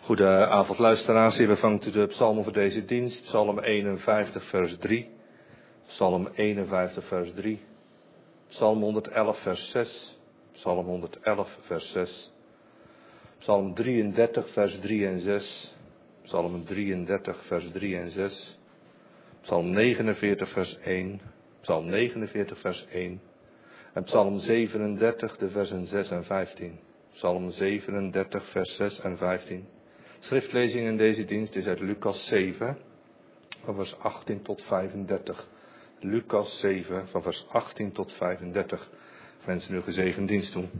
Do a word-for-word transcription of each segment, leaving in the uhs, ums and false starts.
Goedenavond luisteraars, hier bevangt u de psalmen voor deze dienst. Psalm eenenvijftig vers drie, Psalm eenenvijftig vers drie, Psalm honderdelf vers zes, Psalm honderdelf vers zes, Psalm drieëndertig vers drie en zes, Psalm drieëndertig vers drie en zes, Psalm negenenveertig vers één, Psalm negenenveertig vers één en Psalm zevenendertig de versen zes en vijftien. Psalm zevenendertig vers zes en vijftien. Schriftlezing in deze dienst is uit Lucas zeven, van vers achttien tot vijfendertig. Lucas zeven, van vers achttien tot vijfendertig. Ik wens u een gezegend dienst toe.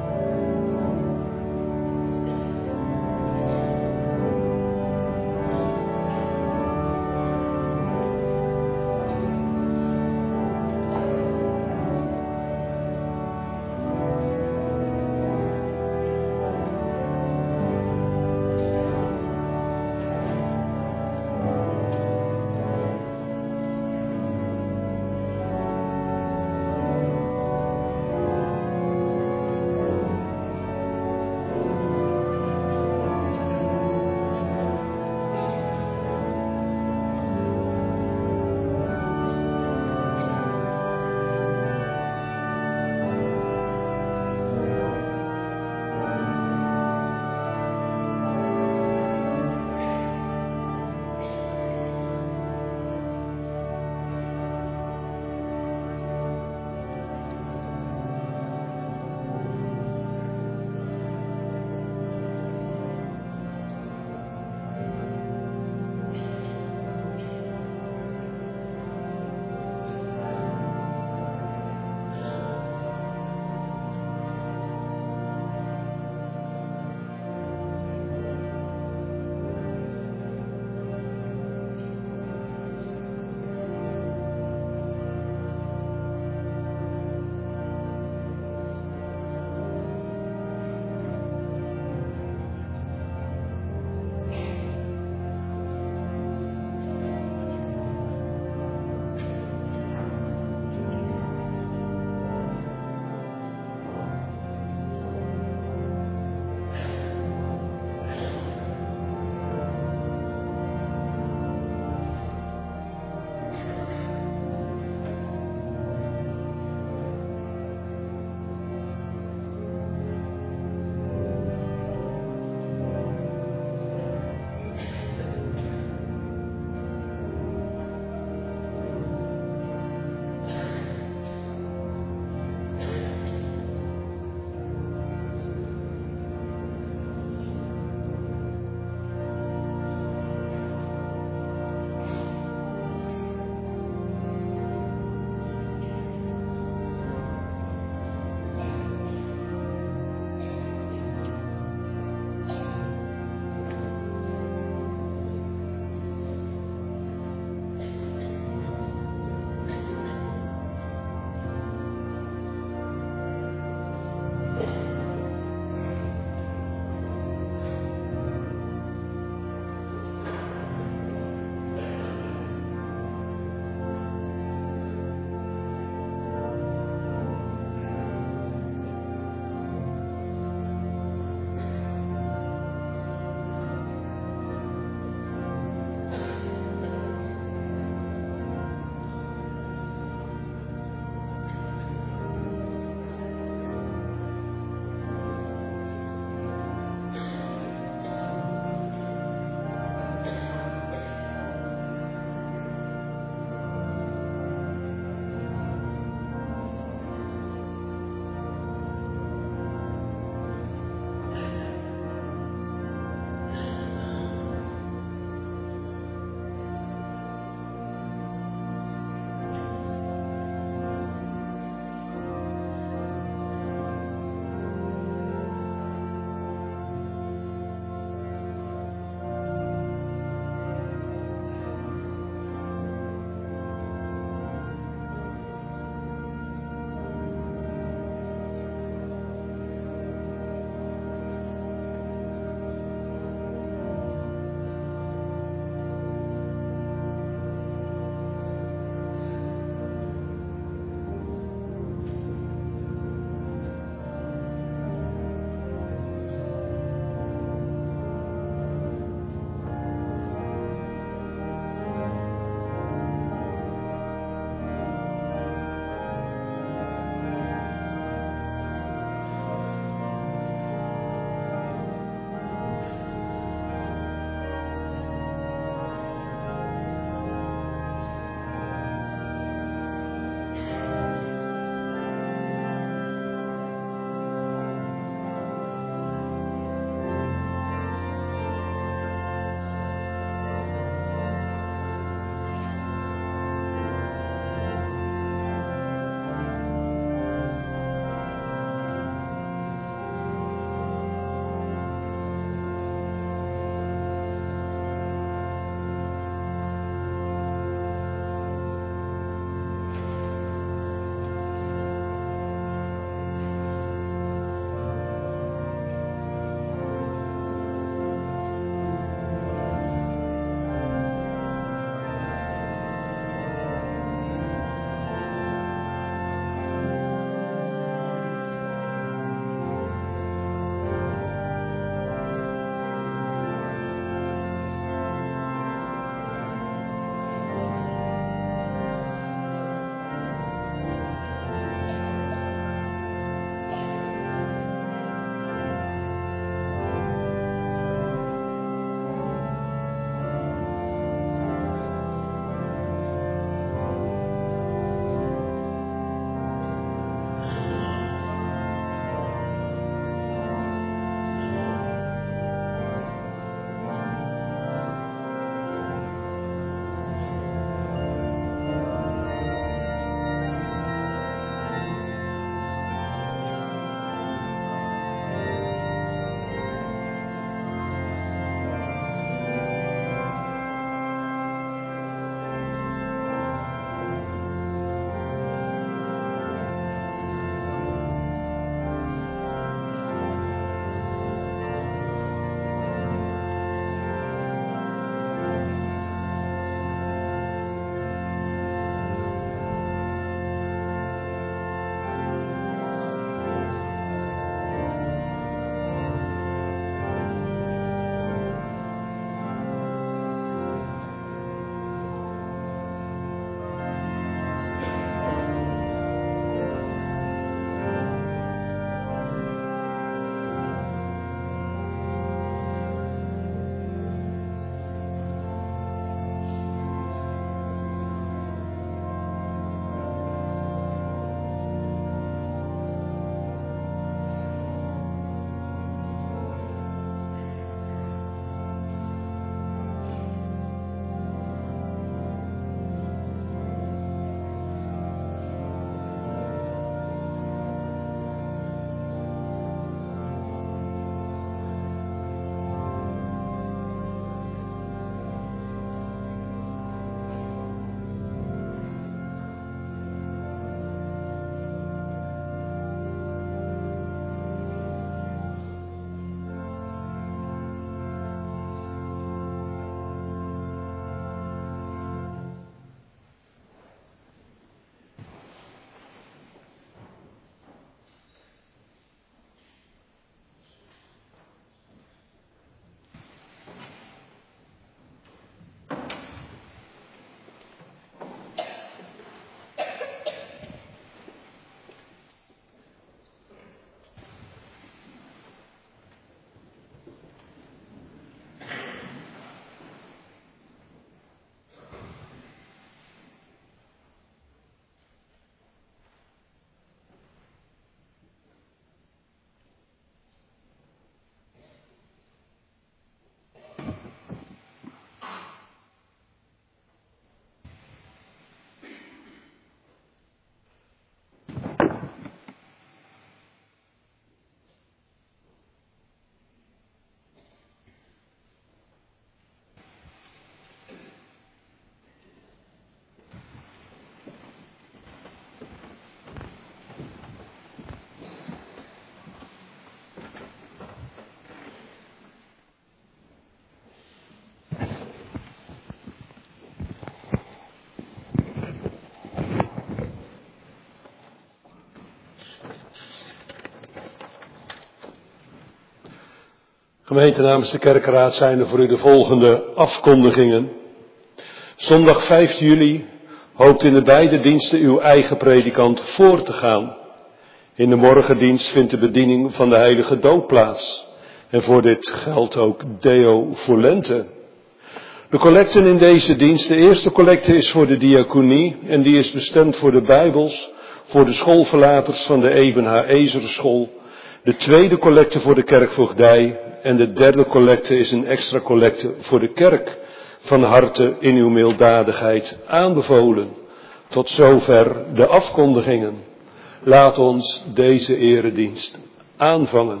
Gemeente, namens de kerkraad zijn er voor u de volgende afkondigingen. Zondag vijf juli hoopt in de beide diensten uw eigen predikant voor te gaan. In de morgendienst vindt de bediening van de heilige doop plaats. En voor dit geldt ook Deo Volente. De collecten in deze dienst, de eerste collecte is voor de diaconie en die is bestemd voor de Bijbels, voor de schoolverlaters van de Eben H. Ezerschool. De tweede collecte voor de kerkvoogdij en de derde collecte is een extra collecte voor de kerk. Van harte in uw milddadigheid aanbevolen. Tot zover de afkondigingen. Laat ons deze eredienst aanvangen.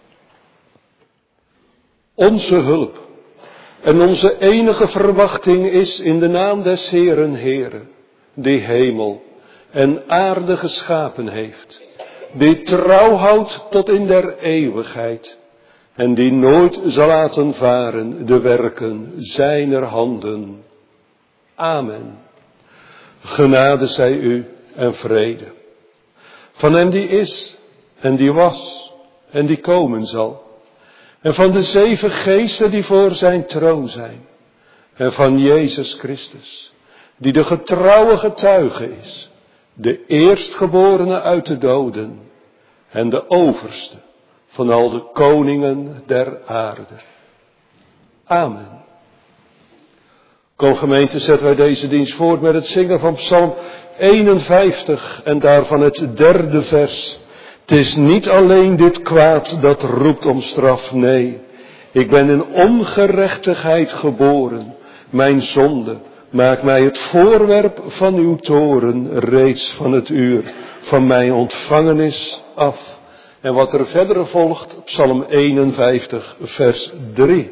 Onze hulp en onze enige verwachting is in de naam des Heeren Heere, die hemel en aarde geschapen heeft, die trouw houdt tot in der eeuwigheid en die nooit zal laten varen de werken zijner handen. Amen. Genade zij u en vrede. Van hem die is en die was en die komen zal. En van de zeven geesten die voor zijn troon zijn. En van Jezus Christus, die de getrouwe getuige is. De eerstgeborene uit de doden. En de overste van al de koningen der aarde. Amen. Kom gemeente, zetten wij deze dienst voort met het zingen van Psalm eenenvijftig en daarvan het derde vers. Het is niet alleen dit kwaad dat roept om straf, nee. Ik ben in ongerechtigheid geboren. Mijn zonde maakt mij het voorwerp van uw toorn reeds van het uur van mijn ontvangenis af. En wat er verder volgt, Psalm eenenvijftig, vers drie.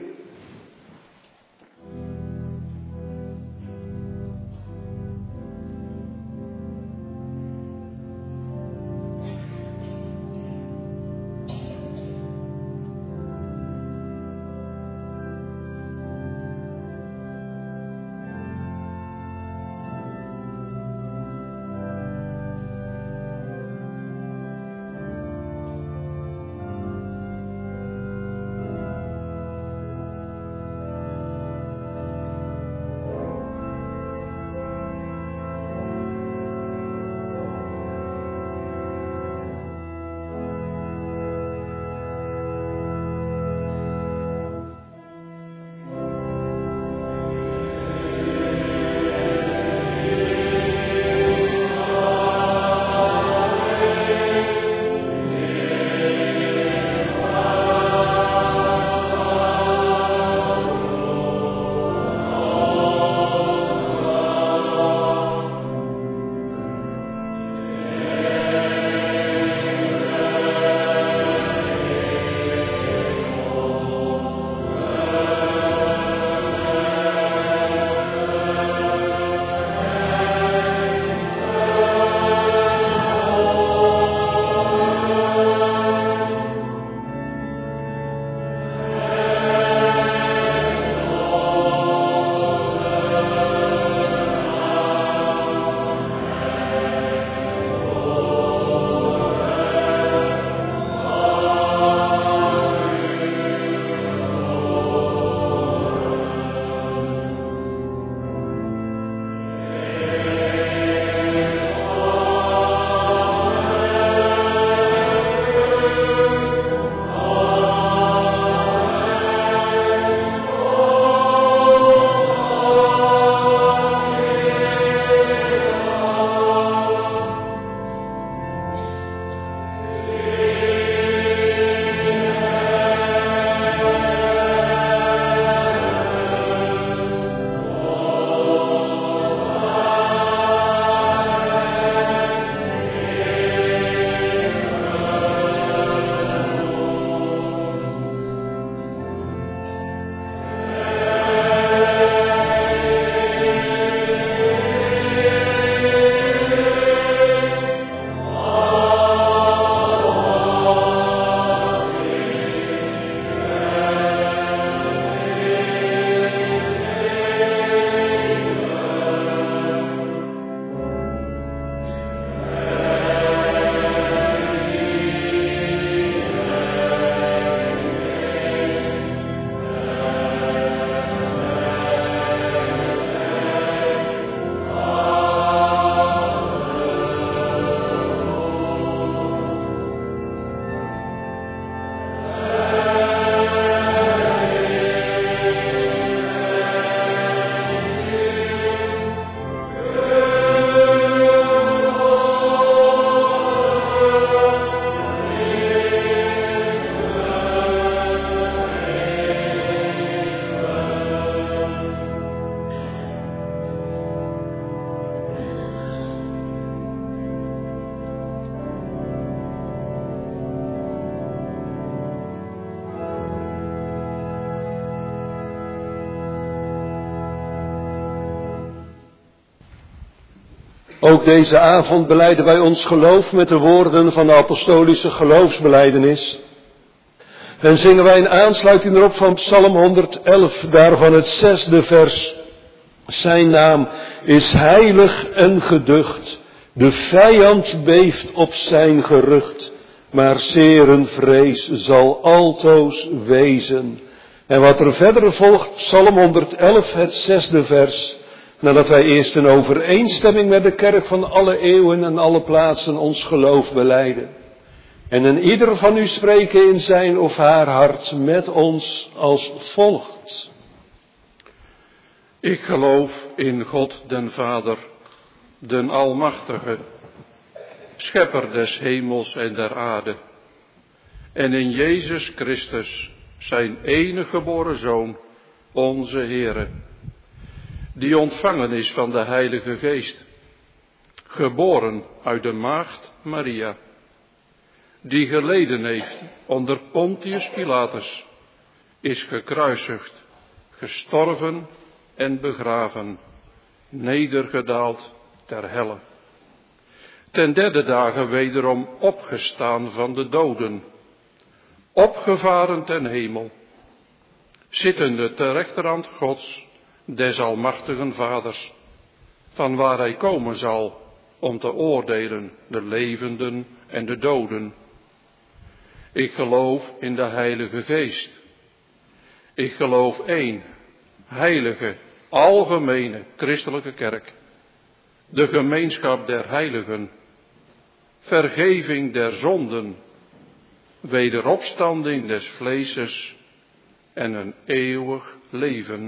Ook deze avond belijden wij ons geloof met de woorden van de apostolische geloofsbelijdenis. En zingen wij in aansluiting erop van Psalm honderdelf, daarvan het zesde vers. Zijn naam is heilig en geducht, de vijand beeft op zijn gerucht, maar zeren vrees zal altoos wezen. En wat er verder volgt, Psalm honderdelf, het zesde vers. Nadat wij eerst in overeenstemming met de kerk van alle eeuwen en alle plaatsen ons geloof belijden. En in ieder van u spreken in zijn of haar hart met ons als volgt. Ik geloof in God den Vader, den Almachtige, Schepper des hemels en der aarde. En in Jezus Christus, zijn enige geboren Zoon, onze Heere, die ontvangen is van de Heilige Geest, geboren uit de maagd Maria, die geleden heeft onder Pontius Pilatus, is gekruisigd, gestorven en begraven, nedergedaald ter helle. Ten derde dagen wederom opgestaan van de doden, opgevaren ten hemel, zittende ter rechterhand Gods, des almachtigen Vaders, van waar hij komen zal om te oordelen de levenden en de doden. Ik geloof in de Heilige Geest. Ik geloof één, heilige, algemene christelijke kerk, de gemeenschap der heiligen, vergeving der zonden, wederopstanding des vleeses en een eeuwig leven.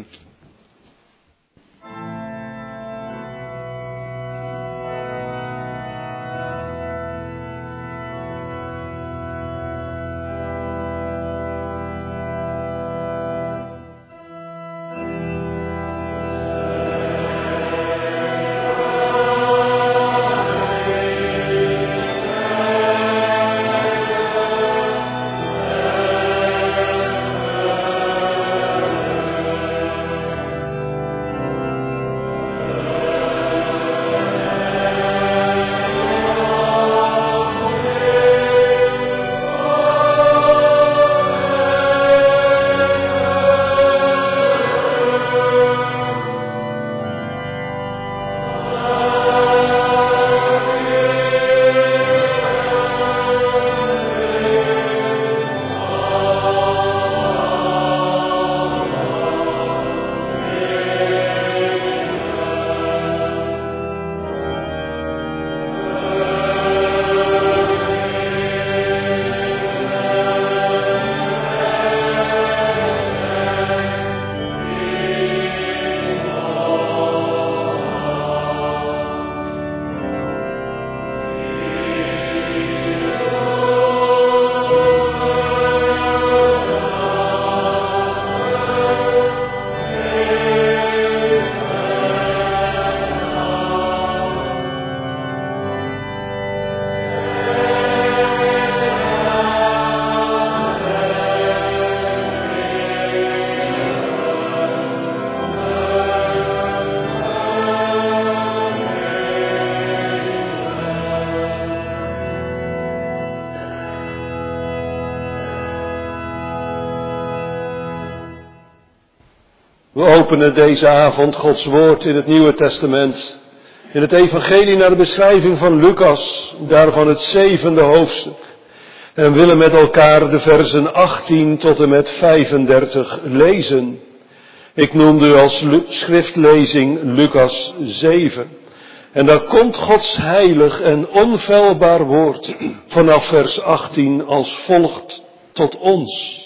We openen deze avond Gods woord in het Nieuwe Testament. In het evangelie naar de beschrijving van Lucas, daarvan het zevende hoofdstuk. En willen met elkaar de versen achttien tot en met vijfendertig lezen. Ik noemde u als schriftlezing Lucas zeven. En daar komt Gods heilig en onfeilbaar woord vanaf vers achttien als volgt tot ons.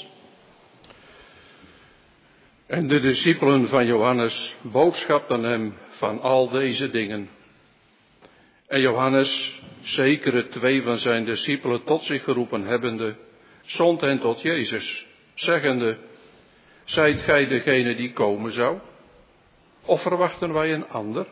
En de discipelen van Johannes boodschapten hem van al deze dingen. En Johannes, zekere twee van zijn discipelen tot zich geroepen hebbende, zond hen tot Jezus, zeggende, zijt gij degene die komen zou? Of verwachten wij een ander?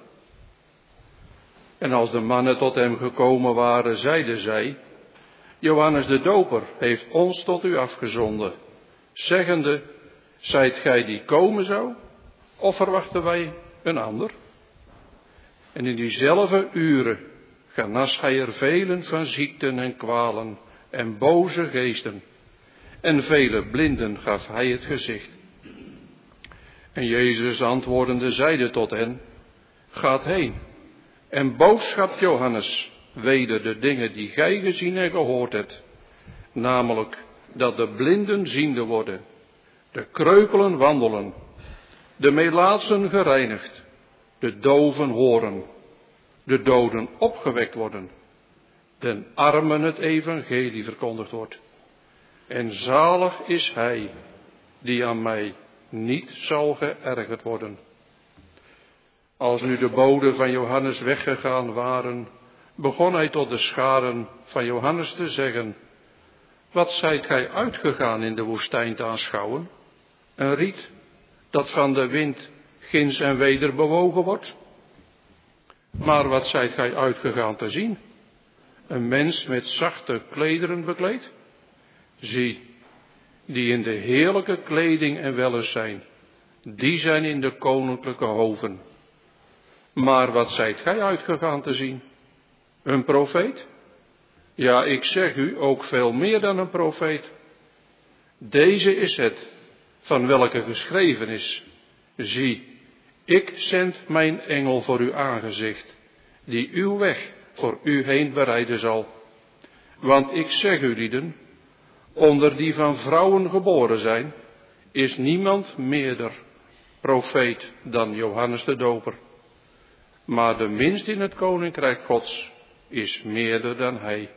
En als de mannen tot hem gekomen waren, zeiden zij, Johannes de Doper heeft ons tot u afgezonden, zeggende, zijt gij die komen zou? Of verwachten wij een ander? En in diezelfde uren genas hij er velen van ziekten en kwalen en boze geesten. En vele blinden gaf hij het gezicht. En Jezus antwoordende zeide tot hen, gaat heen en boodschapt Johannes weder de dingen die gij gezien en gehoord hebt. Namelijk dat de blinden ziende worden, de kreupelen wandelen, de melaatsen gereinigd, de doven horen, de doden opgewekt worden, den armen het evangelie verkondigd wordt. En zalig is hij die aan mij niet zal geërgerd worden. Als nu de boden van Johannes weggegaan waren, begon hij tot de scharen van Johannes te zeggen, wat zijt gij uitgegaan in de woestijn te aanschouwen? Een riet dat van de wind ginds en weder bewogen wordt? Maar wat zijt gij uitgegaan te zien? Een mens met zachte klederen bekleed? Zie, die in de heerlijke kleding en wellust zijn, die zijn in de koninklijke hoven. Maar wat zijt gij uitgegaan te zien? Een profeet? Ja, ik zeg u, ook veel meer dan een profeet. Deze is het, van welke geschreven is. Zie, ik zend mijn engel voor uw aangezicht, die uw weg voor u heen bereiden zal. Want ik zeg u, lieden, onder die van vrouwen geboren zijn, is niemand meerder profeet dan Johannes de Doper. Maar de minst in het koninkrijk Gods is meerder dan hij.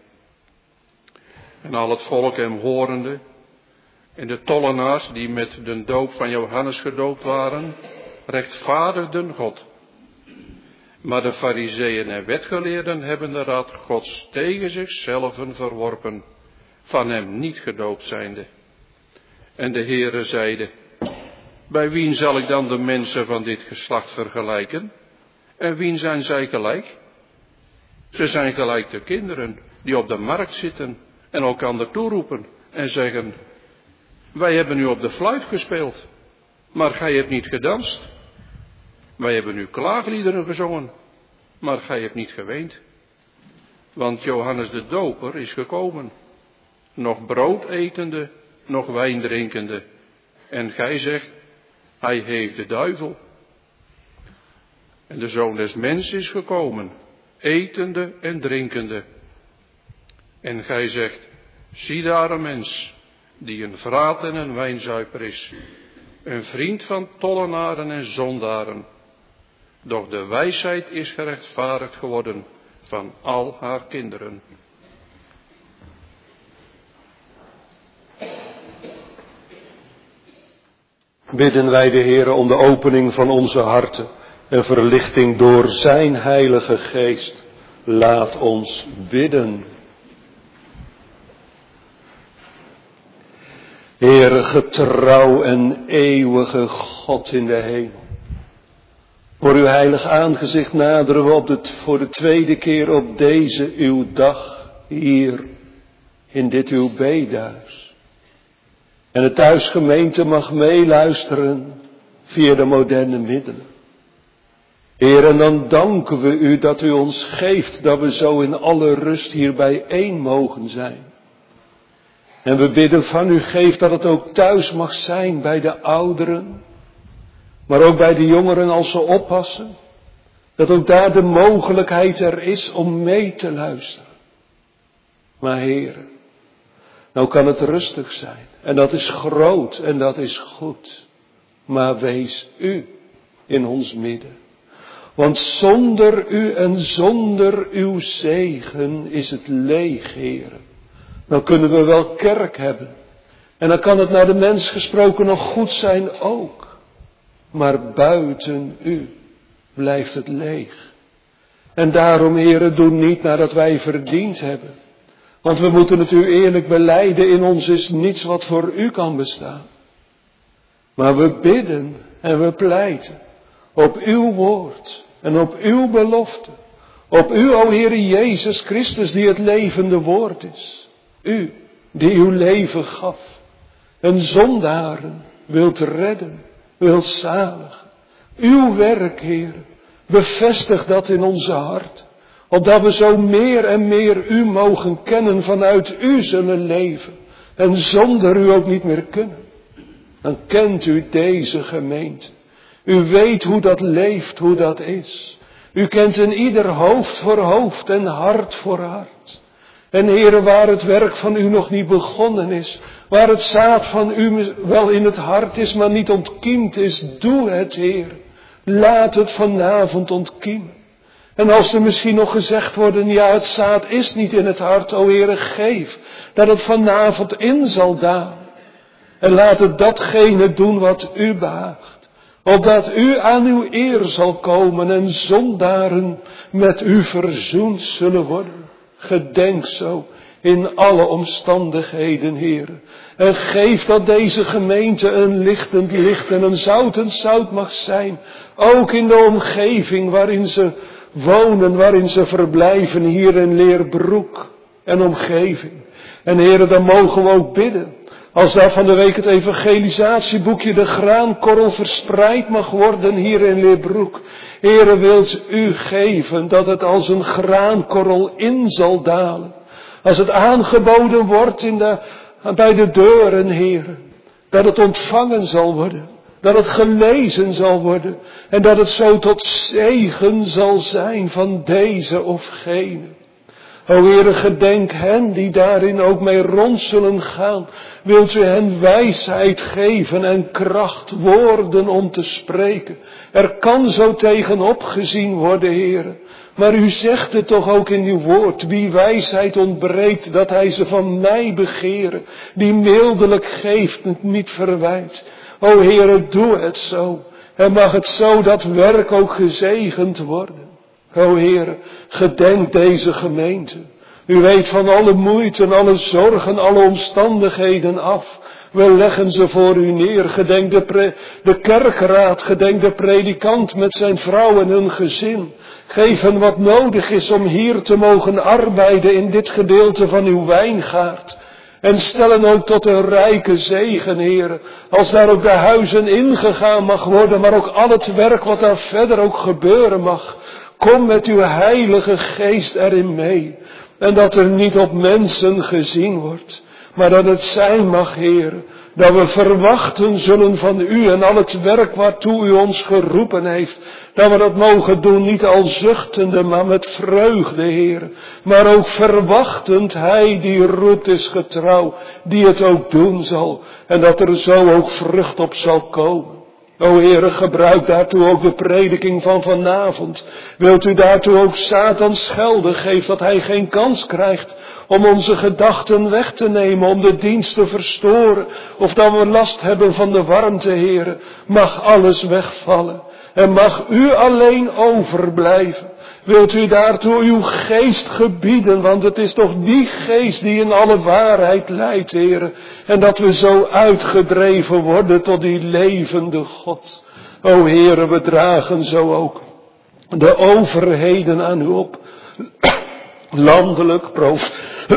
En al het volk hem horende, en de tollenaars die met de doop van Johannes gedoopt waren, rechtvaardigden God. Maar de farizeeën en wetgeleerden hebben de raad Gods tegen zichzelf verworpen, van hem niet gedoopt zijnde. En de Heere zeide, bij wien zal ik dan de mensen van dit geslacht vergelijken? En wien zijn zij gelijk? Ze zijn gelijk de kinderen die op de markt zitten en elkander toeroepen en zeggen, wij hebben nu op de fluit gespeeld, maar gij hebt niet gedanst. Wij hebben nu klaagliederen gezongen, maar gij hebt niet geweend. Want Johannes de Doper is gekomen, nog brood etende, nog wijn drinkende. En gij zegt, hij heeft de duivel. En de Zoon des Mens is gekomen, etende en drinkende. En gij zegt, zie daar een mens, die een vraat en een wijnzuiper is, een vriend van tollenaren en zondaren. Doch de wijsheid is gerechtvaardigd geworden van al haar kinderen. Bidden wij de Heere om de opening van onze harten en verlichting door zijn heilige geest. Laat ons bidden. Heere, getrouw en eeuwige God in de hemel. Voor uw heilig aangezicht naderen we op de, voor de tweede keer op deze uw dag hier in dit uw bedehuis. En de thuisgemeente mag meeluisteren via de moderne middelen. Heer, en dan danken we u dat u ons geeft dat we zo in alle rust hier bijeen mogen zijn. En we bidden van u, geef dat het ook thuis mag zijn bij de ouderen, maar ook bij de jongeren als ze oppassen. Dat ook daar de mogelijkheid er is om mee te luisteren. Maar Heer, nou kan het rustig zijn. En dat is groot en dat is goed. Maar wees u in ons midden. Want zonder u en zonder uw zegen is het leeg, Heer. Dan kunnen we wel kerk hebben. En dan kan het naar de mens gesproken nog goed zijn ook. Maar buiten u blijft het leeg. En daarom, Heere, doe niet nadat wij verdiend hebben. Want we moeten het u eerlijk belijden, in ons is niets wat voor u kan bestaan. Maar we bidden en we pleiten op uw woord en op uw belofte. Op u, o Heere Jezus Christus, die het levende woord is. U, die uw leven gaf en zondaren wilt redden, wilt zaligen. Uw werk, Heer, Bevestig dat in onze hart. Opdat we zo meer en meer u mogen kennen, vanuit u zullen leven. En zonder u ook niet meer kunnen. Dan kent u deze gemeente. U weet hoe dat leeft, hoe dat is. U kent in ieder hoofd voor hoofd en hart voor hart. En Heere, waar het werk van u nog niet begonnen is, waar het zaad van u wel in het hart is, maar niet ontkiemd is, doe het, Heer. Laat het vanavond ontkiemen. En als er misschien nog gezegd worden, ja, het zaad is niet in het hart, o Heere, geef dat het vanavond in zal dalen. En laat het datgene doen wat u behaagt. Opdat u aan uw eer zal komen en zondaren met u verzoend zullen worden. Gedenk zo in alle omstandigheden, Heere. En geef dat deze gemeente een lichtend licht en een zoutend zout mag zijn. Ook in de omgeving waarin ze wonen, waarin ze verblijven, hier in Leerbroek en omgeving. En Heere, dan mogen we ook bidden. Als daar van de week het evangelisatieboekje de graankorrel verspreid mag worden hier in Leerbroek. Heere, wilt u geven dat het als een graankorrel in zal dalen. Als het aangeboden wordt in de, bij de deuren, Heere. Dat het ontvangen zal worden. Dat het gelezen zal worden. En dat het zo tot zegen zal zijn van deze of gene. O Heere, gedenk hen die daarin ook mee rond zullen gaan. Wilt u hen wijsheid geven en kracht, woorden om te spreken. Er kan zo tegenop gezien worden, Heere. Maar u zegt het toch ook in uw woord. Wie wijsheid ontbreekt, dat hij ze van mij begeren. Die mildelijk geeft en niet verwijt. O Heere, doe het zo. En mag het zo dat werk ook gezegend worden. O Heere, gedenk deze gemeente. U weet van alle moeite en alle zorgen, alle omstandigheden af. We leggen ze voor u neer. Gedenk de, pre, de kerkraad, gedenk de predikant met zijn vrouw en hun gezin. Geef hen wat nodig is om hier te mogen arbeiden in dit gedeelte van uw wijngaard. En stellen ook tot een rijke zegen, Heere. Als daar ook de huizen ingegaan mag worden, maar ook al het werk wat daar verder ook gebeuren mag. Kom met uw heilige geest erin mee. En dat er niet op mensen gezien wordt. Maar dat het zijn mag, Heer. Dat we verwachten zullen van u en al het werk waartoe u ons geroepen heeft. Dat we dat mogen doen, niet al zuchtende, maar met vreugde, Heer. Maar ook verwachtend, hij die roept is getrouw, die het ook doen zal. En dat er zo ook vrucht op zal komen. O Heere, gebruik daartoe ook de prediking van vanavond. Wilt u daartoe ook Satan schelden, geef dat hij geen kans krijgt om onze gedachten weg te nemen, om de dienst te verstoren. Of dat we last hebben van de warmte, Heere. Mag alles wegvallen en mag u alleen overblijven. Wilt u daartoe uw geest gebieden, want het is toch die geest die in alle waarheid leidt, Heere. En dat we zo uitgedreven worden tot die levende God. O Heere, we dragen zo ook de overheden aan u op. Landelijk, prof,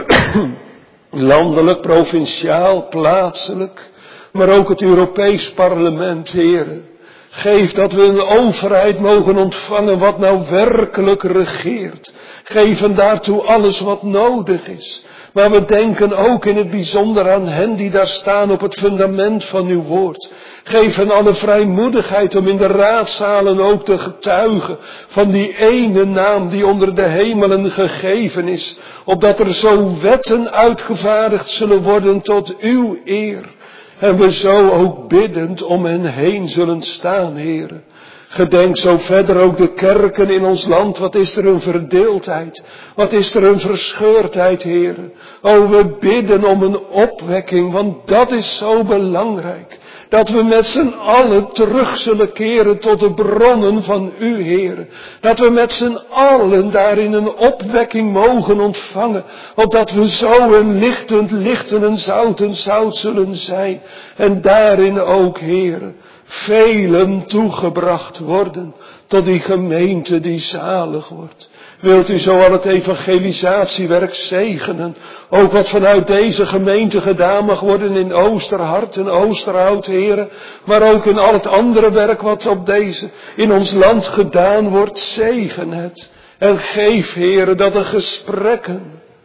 landelijk, provinciaal, plaatselijk, maar ook het Europees Parlement, Heere. Geef dat we een overheid mogen ontvangen wat nou werkelijk regeert. Geef hen daartoe alles wat nodig is. Maar we denken ook in het bijzonder aan hen die daar staan op het fundament van uw woord. Geef hen alle vrijmoedigheid om in de raadzalen ook te getuigen van die ene naam die onder de hemelen gegeven is. Opdat er zo wetten uitgevaardigd zullen worden tot uw eer. En we zo ook biddend om hen heen zullen staan, Heere. Gedenk zo verder ook de kerken in ons land. Wat is er een verdeeldheid. Wat is er een verscheurdheid, Heere. O, we bidden om een opwekking, want dat is zo belangrijk. Dat we met z'n allen terug zullen keren tot de bronnen van u, Heere. Dat we met z'n allen daarin een opwekking mogen ontvangen. Opdat we zo een lichtend licht en een zoutend zout zullen zijn. En daarin ook, Heere, velen toegebracht worden tot die gemeente die zalig wordt. Wilt u zo al het evangelisatiewerk zegenen, ook wat vanuit deze gemeente gedaan mag worden in Oosterhart en Oosterhout, heren, maar ook in al het andere werk wat op deze, in ons land gedaan wordt, zegen het. En geef, heren, dat de gesprekken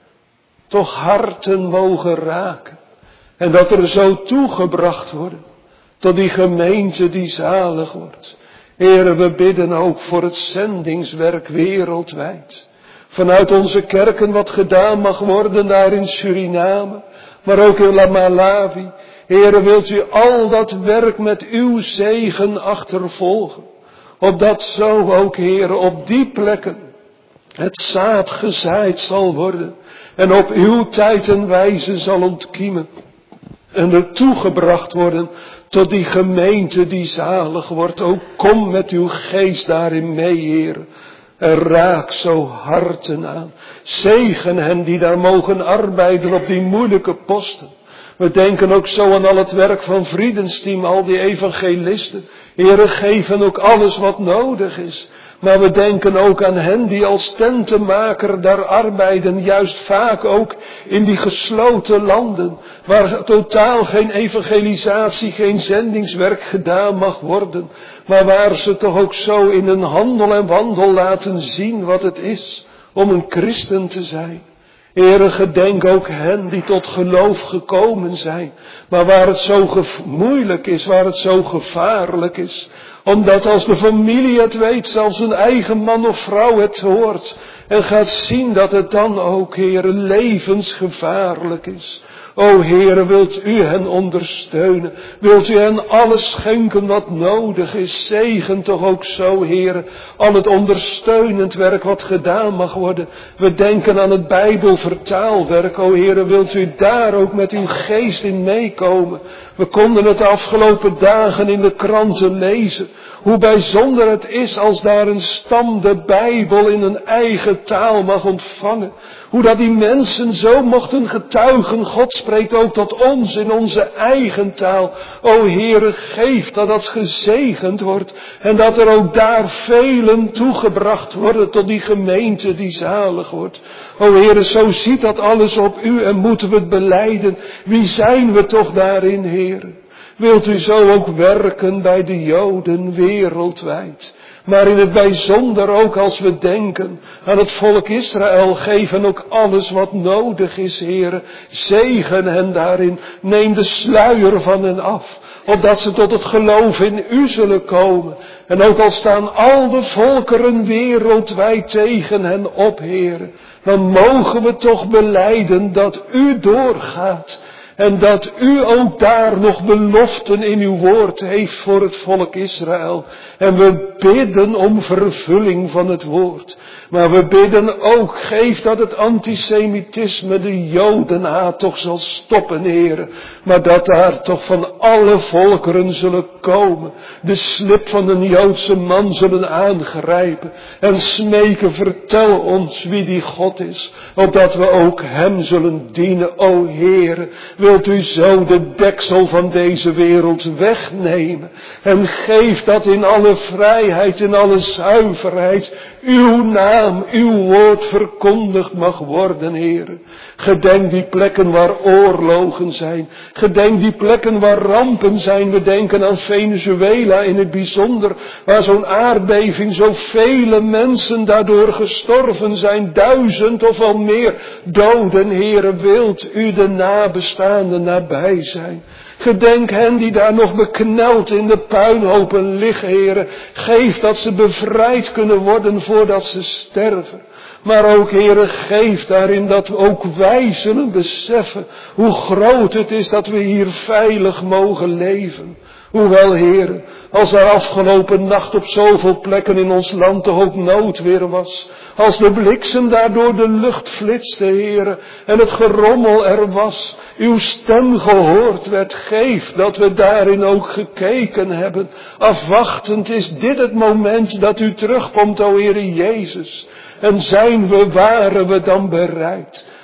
toch harten mogen raken. En dat er zo toegebracht worden tot die gemeente die zalig wordt. Heren, we bidden ook voor het zendingswerk wereldwijd. Vanuit onze kerken wat gedaan mag worden daar in Suriname, maar ook in Malawi. Heren, wilt u al dat werk met uw zegen achtervolgen. Opdat zo ook, heren, op die plekken het zaad gezaaid zal worden. En op uw tijd en wijze zal ontkiemen. En er toegebracht worden tot die gemeente die zalig wordt. Ook kom met uw geest daarin mee, Heer. En raak zo harten aan. Zegen hen die daar mogen arbeiden op die moeilijke posten. We denken ook zo aan al het werk van Friedensteam, al die evangelisten. Heere, geef hen ook alles wat nodig is. Maar we denken ook aan hen die als tentenmaker daar arbeiden, juist vaak ook in die gesloten landen, waar totaal geen evangelisatie, geen zendingswerk gedaan mag worden, maar waar ze toch ook zo in een handel en wandel laten zien wat het is om een christen te zijn. Heere, gedenk ook hen die tot geloof gekomen zijn, maar waar het zo ge- moeilijk is, waar het zo gevaarlijk is. Omdat als de familie het weet, zelfs een eigen man of vrouw het hoort en gaat zien dat het dan ook, Heere, levensgevaarlijk is. O Heere, wilt u hen ondersteunen? Wilt u hen alles schenken wat nodig is? Zegen toch ook zo, Heere, al het ondersteunend werk wat gedaan mag worden. We denken aan het Bijbelvertaalwerk. O Heere, wilt u daar ook met uw geest in meekomen? We konden het de afgelopen dagen in de kranten lezen. Hoe bijzonder het is als daar een stam de Bijbel in een eigen taal mag ontvangen. Hoe dat die mensen zo mochten getuigen. God spreekt ook tot ons in onze eigen taal. O Heere, geef dat dat gezegend wordt. En dat er ook daar velen toegebracht worden tot die gemeente die zalig wordt. O Heere, zo ziet dat alles op u en moeten we het belijden. Wie zijn we toch daarin, Heere? Wilt u zo ook werken bij de Joden wereldwijd? Maar in het bijzonder ook als we denken aan het volk Israël, geef hen ook alles wat nodig is, Heere. Zegen hen daarin, neem de sluier van hen af, opdat ze tot het geloof in u zullen komen. En ook al staan al de volkeren wereldwijd tegen hen op, Heere, dan mogen we toch belijden dat u doorgaat. En dat u ook daar nog beloften in uw woord heeft voor het volk Israël. En we bidden om vervulling van het woord. Maar we bidden ook, geef dat het antisemitisme, de jodenhaat toch zal stoppen, Heere. Maar dat daar toch van alle volkeren zullen komen. De slip van een Joodse man zullen aangrijpen. En smeken, vertel ons wie die God is. Opdat we ook hem zullen dienen, o Heere. Wilt u zo de deksel van deze wereld wegnemen. En geef dat in alle vrijheid, in alle zuiverheid, uw naam, uw woord verkondigd mag worden, Heere. Gedenk die plekken waar oorlogen zijn. Gedenk die plekken waar rampen zijn. We denken aan Venezuela in het bijzonder, waar zo'n aardbeving zoveel mensen daardoor gestorven zijn. Duizend of al meer doden, Heere. Wilt u de nabestaanden nabij zijn? Gedenk hen die daar nog bekneld in de puinhopen liggen, Heere. Geef dat ze bevrijd kunnen worden voordat ze sterven. Maar ook, Heere, geef daarin dat ook wij zullen beseffen hoe groot het is dat we hier veilig mogen leven. Hoewel, Heere, als er afgelopen nacht op zoveel plekken in ons land toch ook noodweer was. Als de bliksem daar door de lucht flitste, Heere, en het gerommel er was. Uw stem gehoord werd, geef dat we daarin ook gekeken hebben. Afwachtend is dit het moment dat u terugkomt, o Heere Jezus. En zijn we, waren we dan bereid?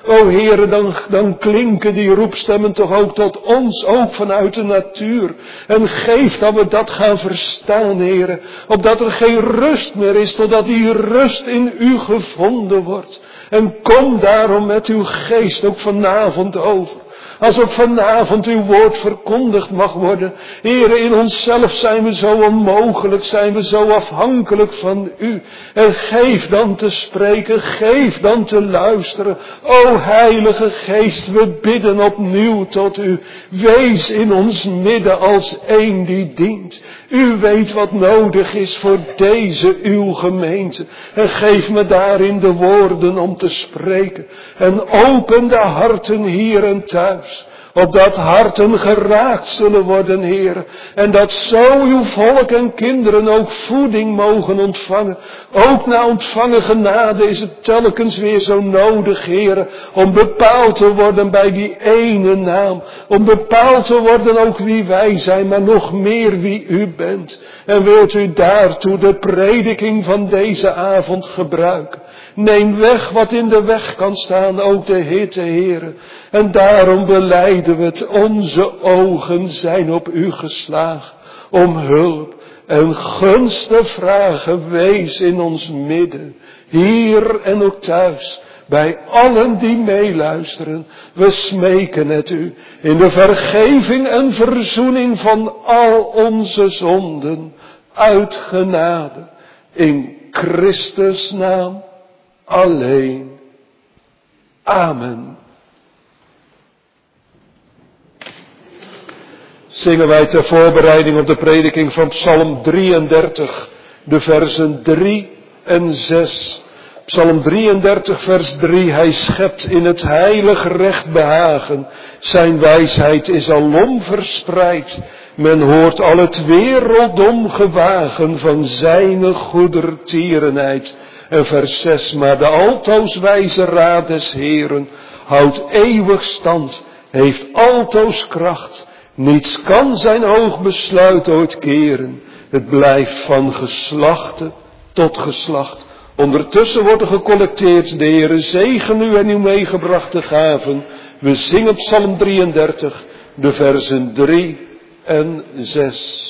O Heere, dan, dan klinken die roepstemmen toch ook tot ons, ook vanuit de natuur. En geef dat we dat gaan verstaan, Heere. Opdat er geen rust meer is, totdat die rust in u gevonden wordt. En kom daarom met uw geest ook vanavond over. Als ook vanavond uw woord verkondigd mag worden. Heere, in onszelf zijn we zo onmogelijk, zijn we zo afhankelijk van u. En geef dan te spreken, geef dan te luisteren. O Heilige Geest, we bidden opnieuw tot u. Wees in ons midden als één die dient. U weet wat nodig is voor deze uw gemeente. En geef me daarin de woorden om te spreken. En open de harten hier en thuis. Opdat harten geraakt zullen worden, Heer. En dat zo uw volk en kinderen ook voeding mogen ontvangen. Ook na ontvangen genade is het telkens weer zo nodig, Heer. Om bepaald te worden bij die ene naam. Om bepaald te worden ook wie wij zijn, maar nog meer wie u bent. En wilt u daartoe de prediking van deze avond gebruiken. Neem weg wat in de weg kan staan, ook de hitte, Heer. En daarom belijden we het, onze ogen zijn op u geslagen. Om hulp en gunst te vragen, wees in ons midden. Hier en ook thuis, bij allen die meeluisteren. We smeken het u in de vergeving en verzoening van al onze zonden. Uit genade, in Christus naam alleen. Amen. Zingen wij ter voorbereiding op de prediking van Psalm drieëndertig, de versen drie en zes. Psalm drieëndertig vers drie, hij schept in het heilig recht behagen. Zijn wijsheid is alom verspreid. Men hoort al het werelddom gewagen van zijne goedertierenheid. En vers zes, maar de altoos wijze raad des Heeren houdt eeuwig stand, heeft altoos kracht. Niets kan zijn hoog besluit ooit keren. Het blijft van geslachte tot geslacht. Ondertussen wordt er gecollecteerd. De Heere zegen u en uw meegebrachte gaven. We zingen Psalm drieëndertig, de versen drie en zes.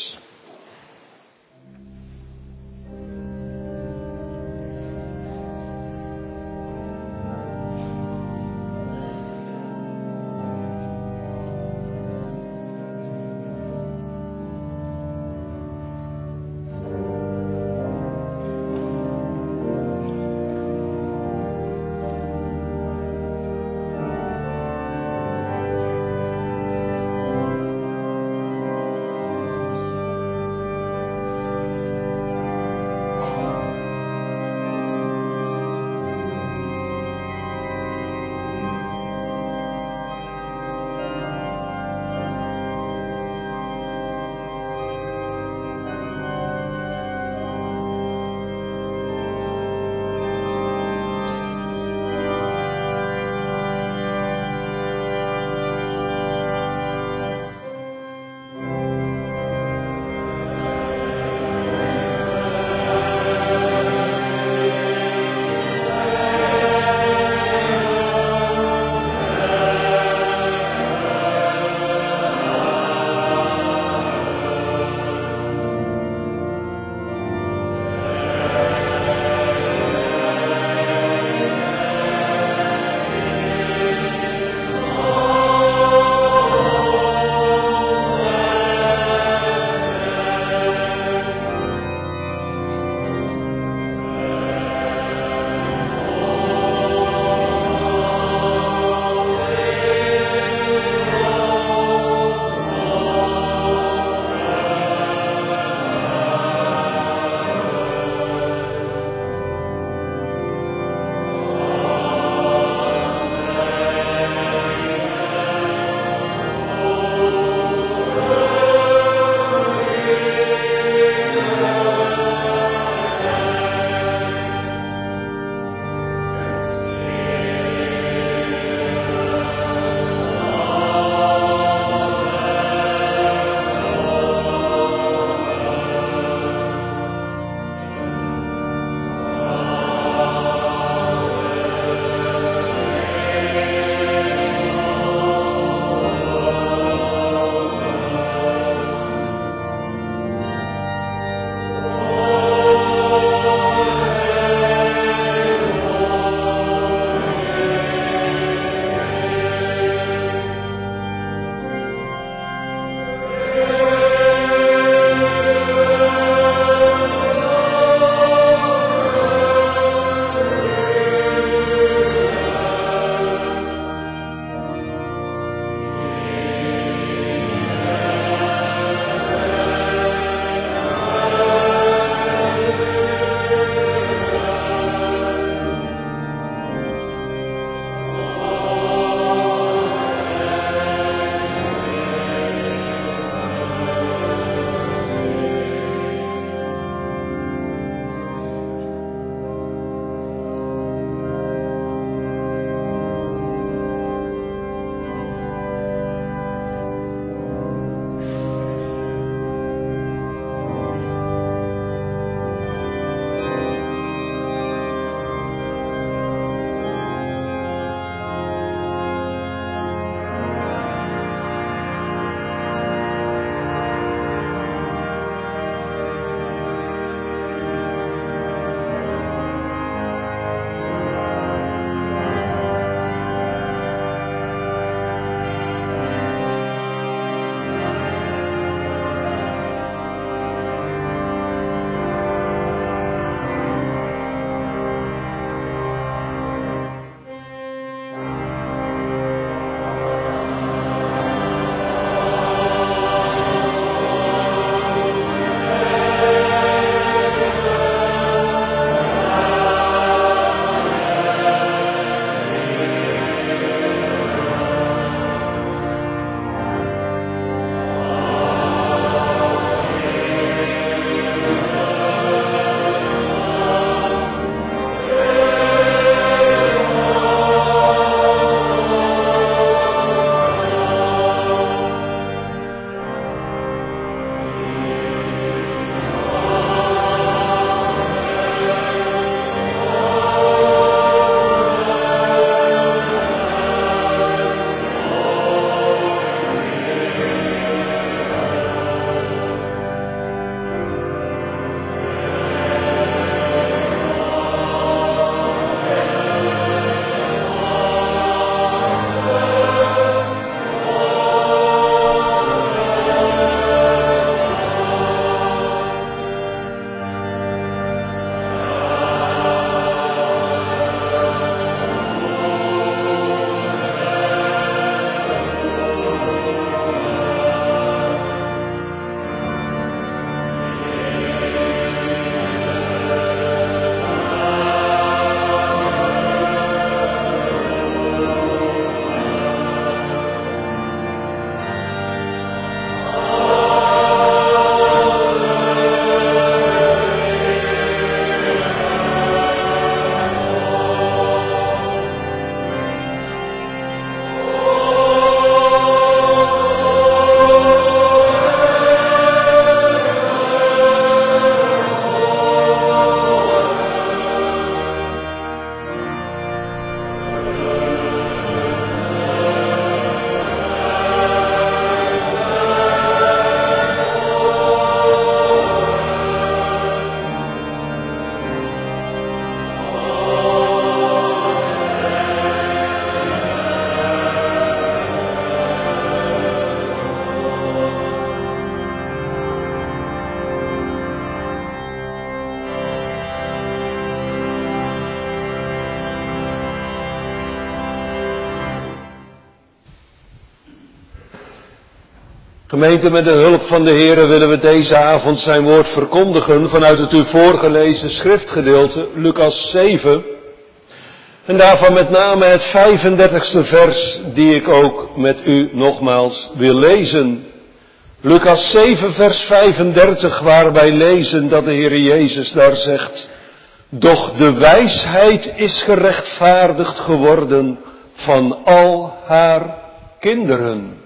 Gemeente, met de hulp van de Heer willen we deze avond zijn woord verkondigen vanuit het u voorgelezen schriftgedeelte, Lucas zeven. En daarvan met name het vijfendertigste vers die ik ook met u nogmaals wil lezen. Lucas zeven vers vijfendertig, waar wij lezen dat de Heer Jezus daar zegt: doch de wijsheid is gerechtvaardigd geworden van al haar kinderen.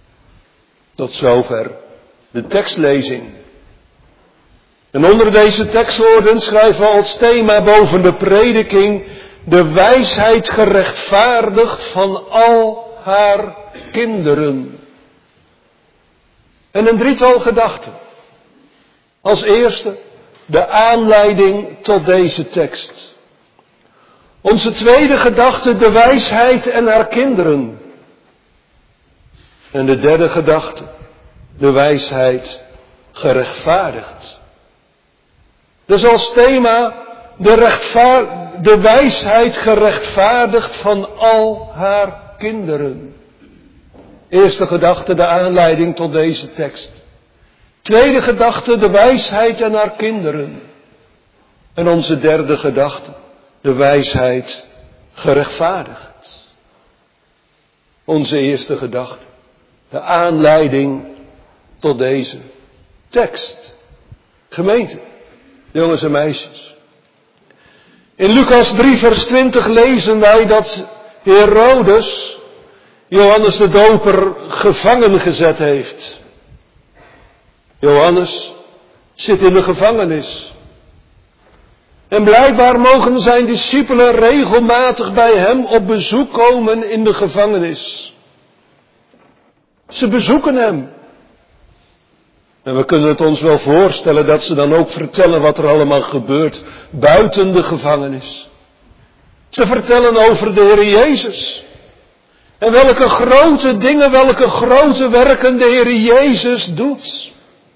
Tot zover de tekstlezing. En onder deze tekstwoorden schrijven we als thema boven de prediking: de wijsheid gerechtvaardigd van al haar kinderen. En een drietal gedachten. Als eerste de aanleiding tot deze tekst. Onze tweede gedachte, de wijsheid en haar kinderen. En de derde gedachte, de wijsheid gerechtvaardigd. Dus als thema de, rechtvaar, de wijsheid gerechtvaardigd van al haar kinderen. Eerste gedachte, de aanleiding tot deze tekst. Tweede gedachte, de wijsheid en haar kinderen. En onze derde gedachte, de wijsheid gerechtvaardigd. Onze eerste gedachte, de aanleiding tot deze tekst. Gemeente, jongens en meisjes. In Lucas drie vers twintig lezen wij dat Herodes Johannes de Doper gevangen gezet heeft. Johannes zit in de gevangenis. En blijkbaar mogen zijn discipelen regelmatig bij hem op bezoek komen in de gevangenis. Ze bezoeken hem. En we kunnen het ons wel voorstellen dat ze dan ook vertellen wat er allemaal gebeurt buiten de gevangenis. Ze vertellen over de Heer Jezus. En welke grote dingen, welke grote werken de Heer Jezus doet.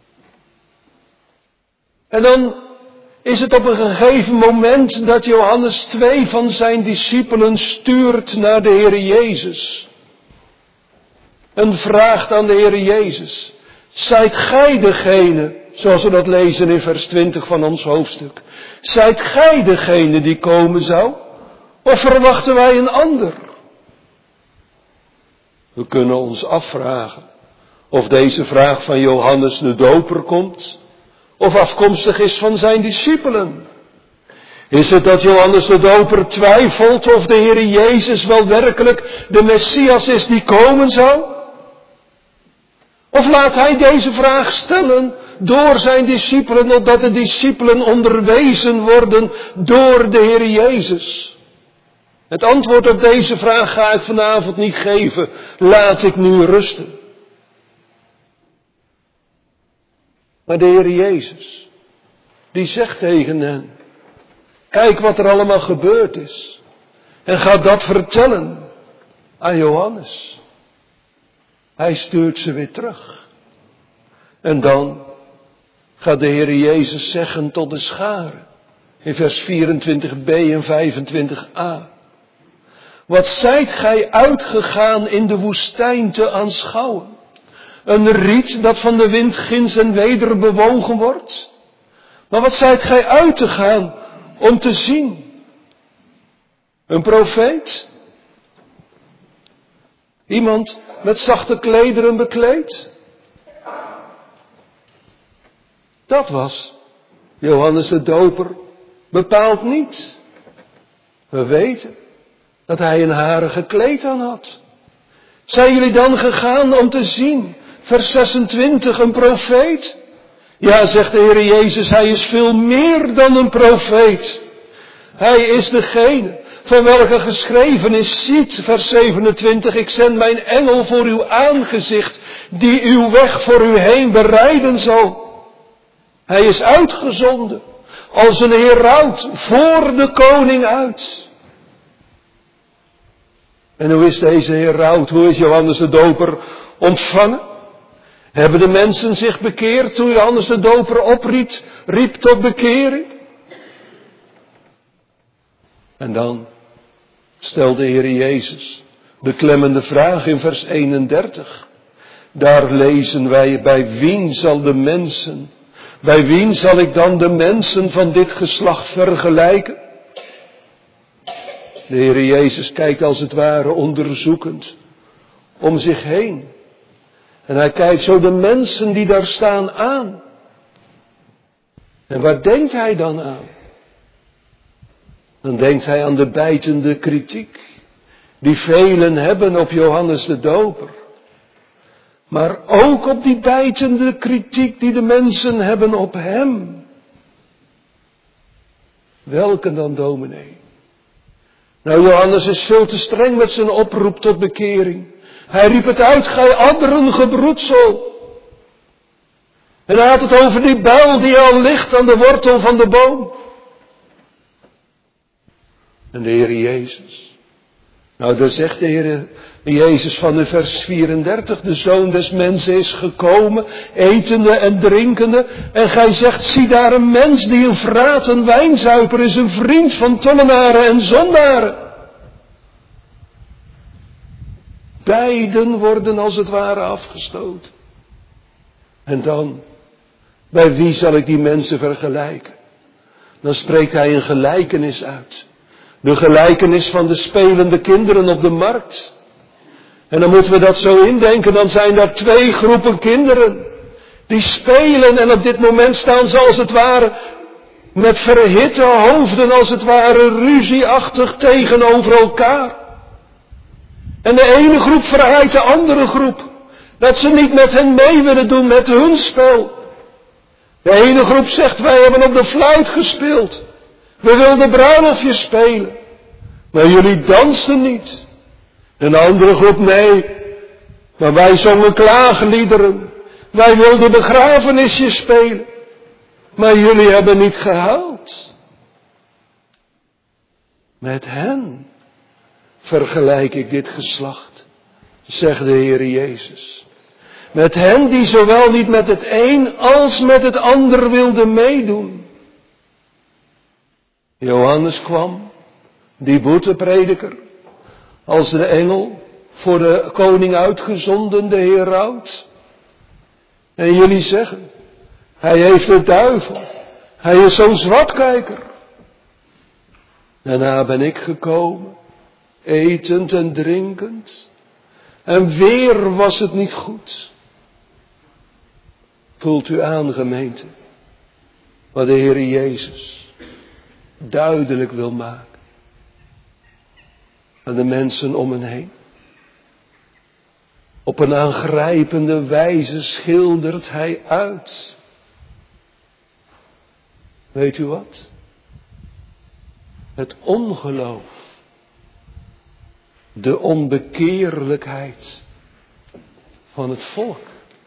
En dan is het op een gegeven moment dat Johannes twee van zijn discipelen stuurt naar de Heer Jezus. En vraagt aan de Heer Jezus: zijt gij degene, zoals we dat lezen in vers twintig van ons hoofdstuk, zijt gij degene die komen zou? Of verwachten wij een ander? We kunnen ons afvragen of deze vraag van Johannes de Doper komt, of afkomstig is van zijn discipelen. Is het dat Johannes de Doper twijfelt of de Heer Jezus wel werkelijk de Messias is die komen zou? Of laat hij deze vraag stellen door zijn discipelen, opdat de discipelen onderwezen worden door de Heer Jezus? Het antwoord op deze vraag ga ik vanavond niet geven. Laat ik nu rusten. Maar de Heer Jezus, die zegt tegen hen: kijk wat er allemaal gebeurd is. En ga dat vertellen aan Johannes. Hij stuurt ze weer terug. En dan gaat de Heer Jezus zeggen tot de scharen. In vers vierentwintig b en vijfentwintig a. Wat zijt gij uitgegaan in de woestijn te aanschouwen? Een riet dat van de wind ginds en weder bewogen wordt? Maar wat zijt gij uitgegaan om te zien? Een profeet? Iemand met zachte klederen bekleed? Dat was Johannes de Doper bepaald niet. We weten dat hij een harige kleed aan had. Zijn jullie dan gegaan om te zien, vers zesentwintig, een profeet? Ja, zegt de Heer Jezus, hij is veel meer dan een profeet. Hij is degene van welke geschreven is, ziet, vers zevenentwintig, ik zend mijn engel voor uw aangezicht, die uw weg voor u heen bereiden zal. Hij is uitgezonden als een heraut voor de koning uit. En hoe is deze heraut, hoe is Johannes de Doper ontvangen? Hebben de mensen zich bekeerd toen Johannes de Doper opriep, riep tot bekering? En dan stelde de Heer Jezus de klemmende vraag in vers eenendertig. Daar lezen wij, bij wien zal de mensen, bij wien zal ik dan de mensen van dit geslacht vergelijken? De Heer Jezus kijkt als het ware onderzoekend om zich heen. En hij kijkt zo de mensen die daar staan aan. En waar denkt hij dan aan? Dan denkt hij aan de bijtende kritiek die velen hebben op Johannes de Doper. Maar ook op die bijtende kritiek die de mensen hebben op hem. Welke dan, dominee? Nou, Johannes is veel te streng met zijn oproep tot bekering. Hij riep het uit, gij adderen gebroedsel. En hij had het over die bijl die al ligt aan de wortel van de boom. En de Heer Jezus. Nou, daar zegt de Heer Jezus van de vers vierendertig, de Zoon des Mensen is gekomen, etende en drinkende. En gij zegt, zie daar een mens die een vraat, een wijnzuiper is, een vriend van tollenaren en zondaren. Beiden worden als het ware afgestoten. En dan, bij wie zal ik die mensen vergelijken? Dan spreekt hij een gelijkenis uit. De gelijkenis van de spelende kinderen op de markt. En dan moeten we dat zo indenken, dan zijn daar twee groepen kinderen. Die spelen en op dit moment staan ze als het ware met verhitte hoofden als het ware ruzieachtig tegenover elkaar. En de ene groep verwijt de andere groep dat ze niet met hen mee willen doen met hun spel. De ene groep zegt, wij hebben op de fluit gespeeld. We wilden bruiloftje spelen. Maar jullie dansten niet. En de andere groep, nee. Maar wij zongen klaagliederen. Wij wilden begrafenisjes spelen. Maar jullie hebben niet gehuild. Met hen vergelijk ik dit geslacht, zegt de Heer Jezus. Met hen die zowel niet met het een als met het ander wilden meedoen. Johannes kwam, die boeteprediker, als de engel voor de koning uitgezonden, de heraut. En jullie zeggen, hij heeft de duivel, hij is zo'n zwartkijker. Daarna ben ik gekomen, etend en drinkend, en weer was het niet goed. Voelt u aan, gemeente, wat de Heer Jezus duidelijk wil maken aan de mensen om hen heen. Op een aangrijpende wijze schildert hij uit. Weet u wat? Het ongeloof, de onbekeerlijkheid van het volk,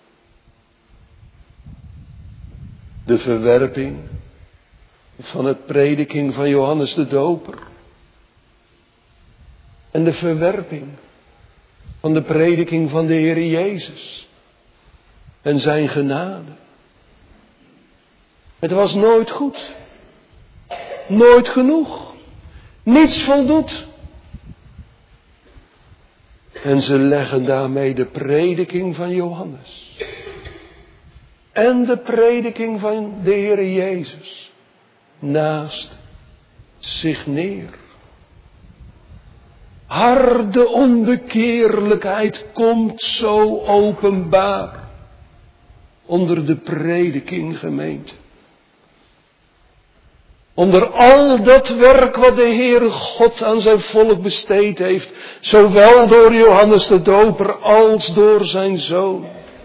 de verwerping van het prediking van Johannes de Doper en de verwerping van de prediking van de Heer Jezus en zijn genade. Het was nooit goed, nooit genoeg, niets voldoet. En ze leggen daarmee de prediking van Johannes en de prediking van de Heer Jezus naast zich neer. Harde onbekeerlijkheid komt zo openbaar onder de prediking, gemeente. Onder al dat werk wat de Heere God aan zijn volk besteed heeft, zowel door Johannes de Doper als door zijn zoon.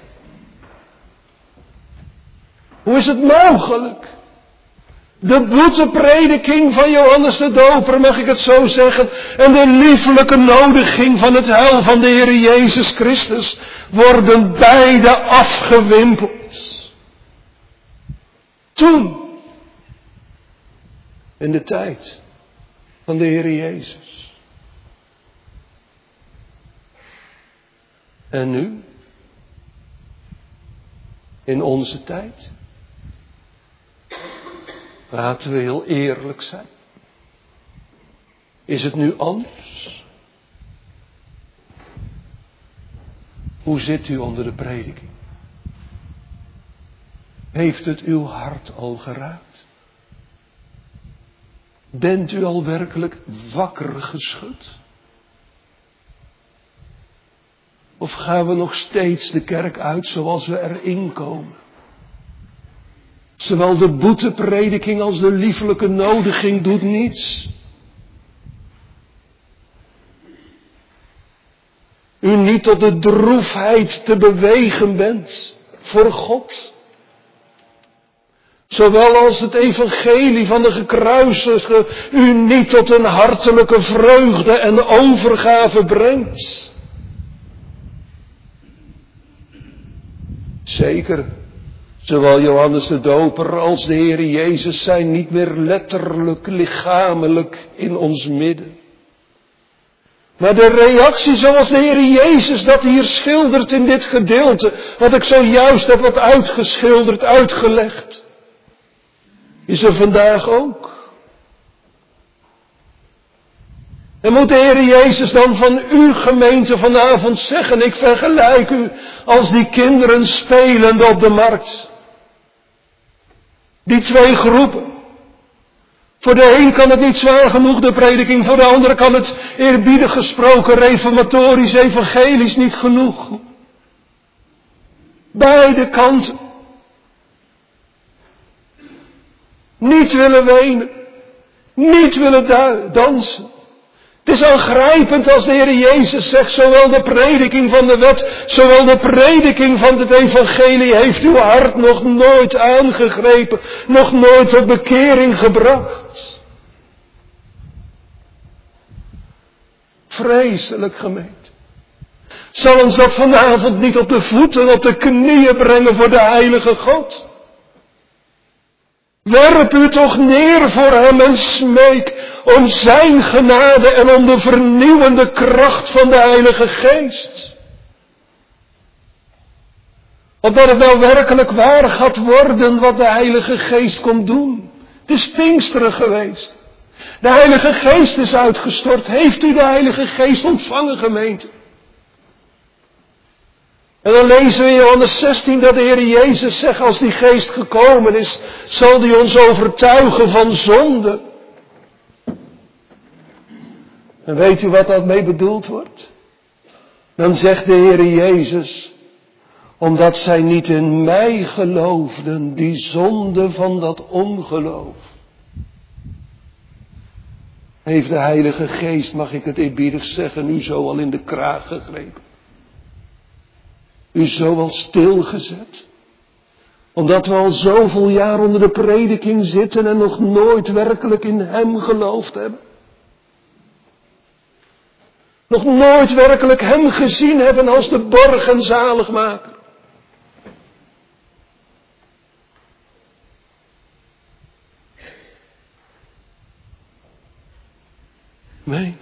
Hoe is het mogelijk? De boeteprediking van Johannes de Doper, mag ik het zo zeggen, en de liefelijke nodiging van het heil van de Heer Jezus Christus worden beide afgewimpeld. Toen, in de tijd van de Heer Jezus. En nu, in onze tijd. Laten we heel eerlijk zijn. Is het nu anders? Hoe zit u onder de prediking? Heeft het uw hart al geraakt? Bent u al werkelijk wakker geschud? Of gaan we nog steeds de kerk uit zoals we erin komen? Zowel de boeteprediking als de liefelijke nodiging doet niets. U niet tot de droefheid te bewegen bent voor God. Zowel als het evangelie van de gekruisigde u niet tot een hartelijke vreugde en overgave brengt. Zeker, zowel Johannes de Doper als de Heer Jezus zijn niet meer letterlijk, lichamelijk in ons midden. Maar de reactie zoals de Heer Jezus dat hier schildert in dit gedeelte, wat ik zojuist heb wat uitgeschilderd, uitgelegd, is er vandaag ook. En moet de Heer Jezus dan van uw gemeente vanavond zeggen, ik vergelijk u als die kinderen spelende op de markt. Die twee groepen. Voor de een kan het niet zwaar genoeg, de prediking. Voor de andere kan het eerbiedig gesproken, reformatorisch, evangelisch niet genoeg. Beide kanten. Niet willen wenen. Niet willen dansen. Het is aangrijpend als de Heer Jezus zegt, zowel de prediking van de wet, zowel de prediking van het evangelie heeft uw hart nog nooit aangegrepen, nog nooit tot bekering gebracht. Vreselijk gemeente. Zal ons dat vanavond niet op de voeten, op de knieën brengen voor de heilige God? Werp u toch neer voor hem en smeek om zijn genade en om de vernieuwende kracht van de Heilige Geest. Opdat het nou werkelijk waar gaat worden wat de Heilige Geest komt doen. Het is Pinksteren geweest. De Heilige Geest is uitgestort. Heeft u de Heilige Geest ontvangen, gemeente? En dan lezen we in Johannes zestien dat de Heer Jezus zegt, als die Geest gekomen is, zal die ons overtuigen van zonde. En weet u wat daarmee bedoeld wordt? Dan zegt de Heer Jezus, omdat zij niet in mij geloofden, die zonde van dat ongeloof, heeft de Heilige Geest, mag ik het eerbiedig zeggen, u zo al in de kraag gegrepen. U zo al stilgezet. Omdat we al zoveel jaar onder de prediking zitten en nog nooit werkelijk in hem geloofd hebben. Nog nooit werkelijk hem gezien hebben als de borg en zaligmaker. Nee.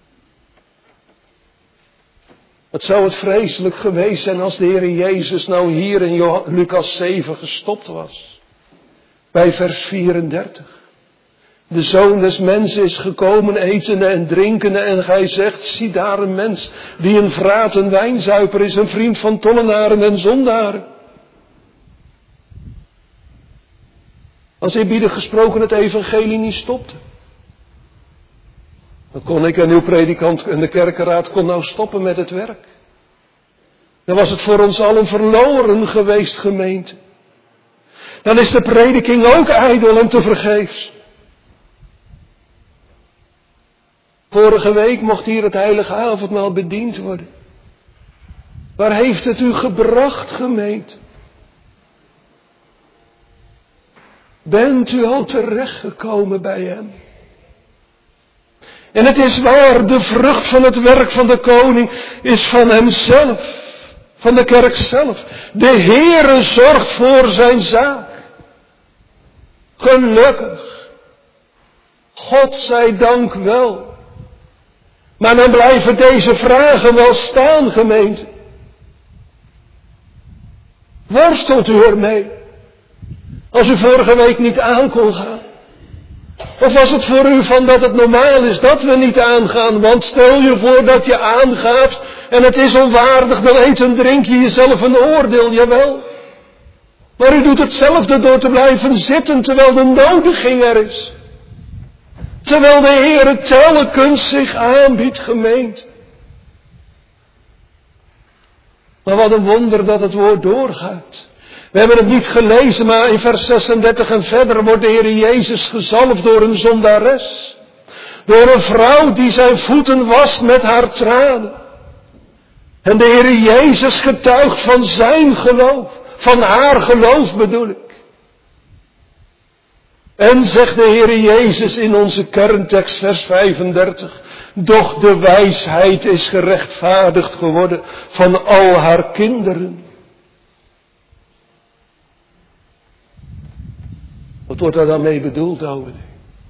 Het zou het vreselijk geweest zijn als de Heer Jezus nou hier in Lucas zeven gestopt was. Bij vers vierendertig. De Zoon des Mensen is gekomen etende en drinkende en gij zegt, zie daar een mens die een vraat, een wijnzuiper is, een vriend van tollenaren en zondaren. Als eerbiedig gesproken het evangelie niet stopte. Dan kon ik en uw predikant en de kerkenraad kon nou stoppen met het werk. Dan was het voor ons allen verloren geweest, gemeente. Dan is de prediking ook ijdel en tevergeefs. Vorige week mocht hier het heilige avondmaal bediend worden. Waar heeft het u gebracht, gemeente? Bent u al terechtgekomen bij hem? En het is waar, de vrucht van het werk van de koning is van hemzelf. Van de kerk zelf. De Heere zorgt voor zijn zaak. Gelukkig. God zij dank wel. Maar dan blijven deze vragen wel staan, gemeente. Worstelt u ermee? Als u vorige week niet aan kon gaan. Of was het voor u van dat het normaal is dat we niet aangaan? Want stel je voor dat je aangaat en het is onwaardig, dan eet en drink je jezelf een oordeel, jawel. Maar u doet hetzelfde door te blijven zitten terwijl de nodiging er is. Terwijl de Heere telkens zich aanbiedt, gemeente. Maar wat een wonder dat het woord doorgaat. We hebben het niet gelezen, maar in vers zesendertig en verder wordt de Heer Jezus gezalfd door een zondares. Door een vrouw die zijn voeten wast met haar tranen. En de Heer Jezus getuigt van zijn geloof. Van haar geloof bedoel ik. En zegt de Heer Jezus in onze kerntekst vers vijfendertig. Doch de wijsheid is gerechtvaardigd geworden van al haar kinderen. Wat wordt daar dan mee bedoeld, dominee?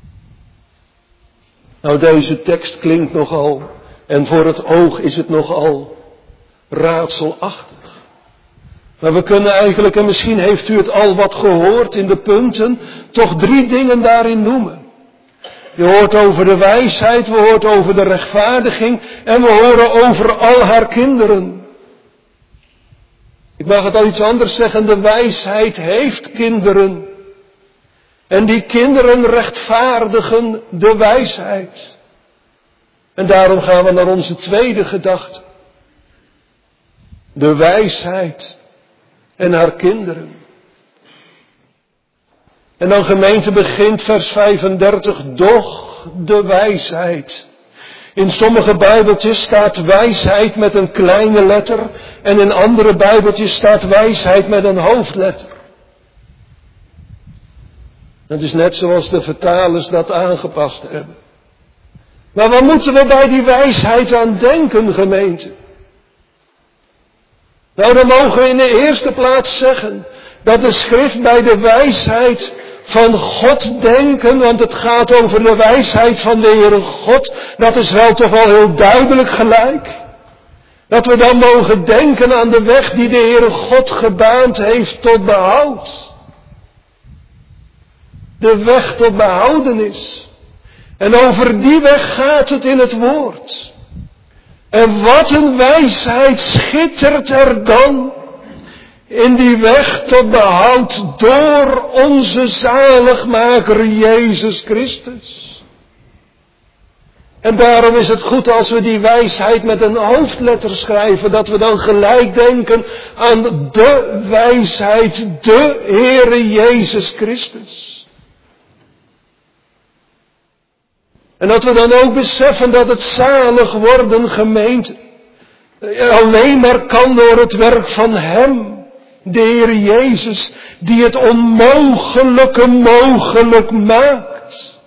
Nou, deze tekst klinkt nogal, en voor het oog is het nogal raadselachtig. Maar we kunnen eigenlijk, en misschien heeft u het al wat gehoord in de punten, toch drie dingen daarin noemen. Je hoort over de wijsheid, we hoort over de rechtvaardiging en we horen over al haar kinderen. Ik mag het al iets anders zeggen, de wijsheid heeft kinderen. En die kinderen rechtvaardigen de wijsheid. En daarom gaan we naar onze tweede gedachte. De wijsheid en haar kinderen. En dan gemeente begint vers vijfendertig, doch de wijsheid. In sommige bijbeltjes staat wijsheid met een kleine letter en in andere bijbeltjes staat wijsheid met een hoofdletter. Dat is net zoals de vertalers dat aangepast hebben. Maar waar moeten we bij die wijsheid aan denken, gemeente? Nou, dan mogen we in de eerste plaats zeggen dat de schrift bij de wijsheid van God denken, want het gaat over de wijsheid van de Heere God, dat is wel toch wel heel duidelijk gelijk. Dat we dan mogen denken aan de weg die de Heere God gebaand heeft tot behoud. De weg tot behoudenis. En over die weg gaat het in het woord. En wat een wijsheid schittert er dan in die weg tot behoud door onze zaligmaker Jezus Christus. En daarom is het goed als we die wijsheid met een hoofdletter schrijven, dat we dan gelijk denken aan de wijsheid, de Heere Jezus Christus. En dat we dan ook beseffen dat het zalig worden, gemeente, alleen maar kan door het werk van Hem, de Heer Jezus, die het onmogelijke mogelijk maakt.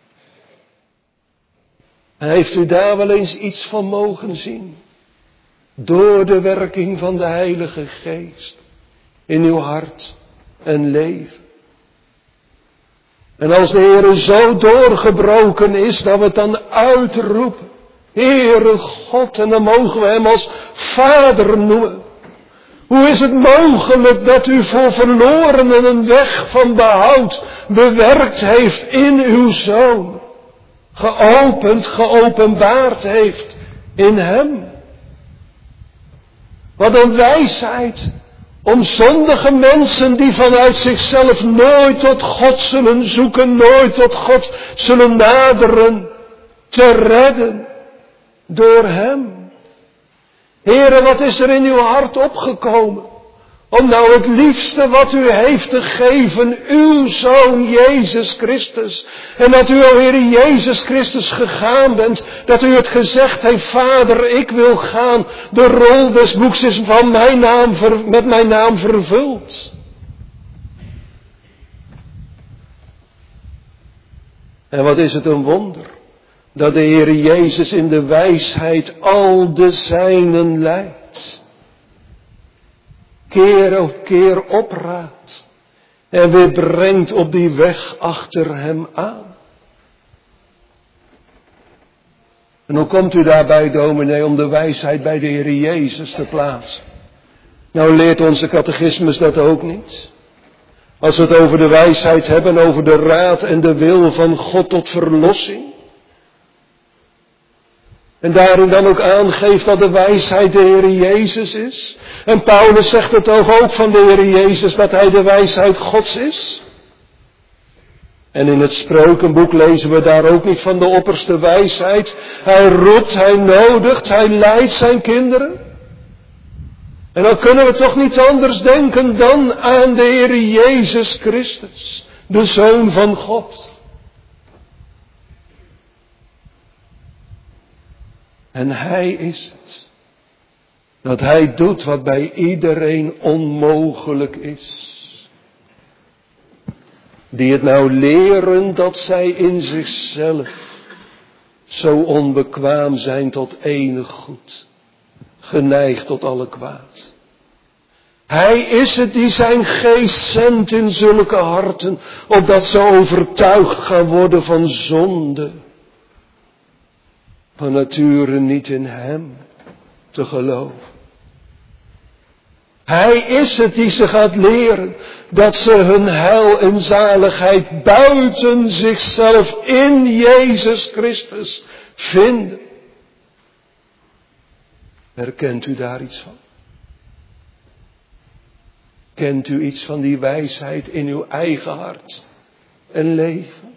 Heeft u daar wel eens iets van mogen zien? Door de werking van de Heilige Geest in uw hart en leven. En als de Heere zo doorgebroken is, dat we het dan uitroepen. Heere God, en dan mogen we Hem als Vader noemen. Hoe is het mogelijk dat u voor verlorenen een weg van behoud bewerkt heeft in uw Zoon? Geopend, geopenbaard heeft in Hem. Wat een wijsheid om zondige mensen die vanuit zichzelf nooit tot God zullen zoeken, nooit tot God zullen naderen, te redden door Hem. Heere, wat is er in uw hart opgekomen? Om nou het liefste wat u heeft te geven, uw Zoon Jezus Christus. En dat u, o Heere Jezus Christus, gegaan bent. Dat u het gezegd heeft, Vader, ik wil gaan. De rol des boeks is van mijn naam, met mijn naam vervuld. En wat is het een wonder. Dat de Heere Jezus in de wijsheid al de zijnen leidt. Keer op keer opraadt. En weer brengt op die weg achter Hem aan. En hoe komt u daarbij, dominee, om de wijsheid bij de Heer Jezus te plaatsen? Nou leert onze catechismus dat ook niet. Als we het over de wijsheid hebben, over de raad en de wil van God tot verlossing. En daarin dan ook aangeeft dat de wijsheid de Heer Jezus is. En Paulus zegt het toch ook van de Heer Jezus, dat Hij de wijsheid Gods is. En in het Spreukenboek lezen we daar ook niet van de opperste wijsheid. Hij roept, hij nodigt, hij leidt zijn kinderen. En dan kunnen we toch niet anders denken dan aan de Heer Jezus Christus, de Zoon van God. En Hij is het. Dat Hij doet wat bij iedereen onmogelijk is. Die het nou leren dat zij in zichzelf zo onbekwaam zijn tot enig goed. Geneigd tot alle kwaad. Hij is het die zijn geest zendt in zulke harten, opdat ze overtuigd gaan worden van zonde. Van nature niet in hem te geloven. Hij is het die ze gaat leren dat ze hun heil en zaligheid buiten zichzelf in Jezus Christus vinden. Herkent u daar iets van? Kent u iets van die wijsheid in uw eigen hart en leven?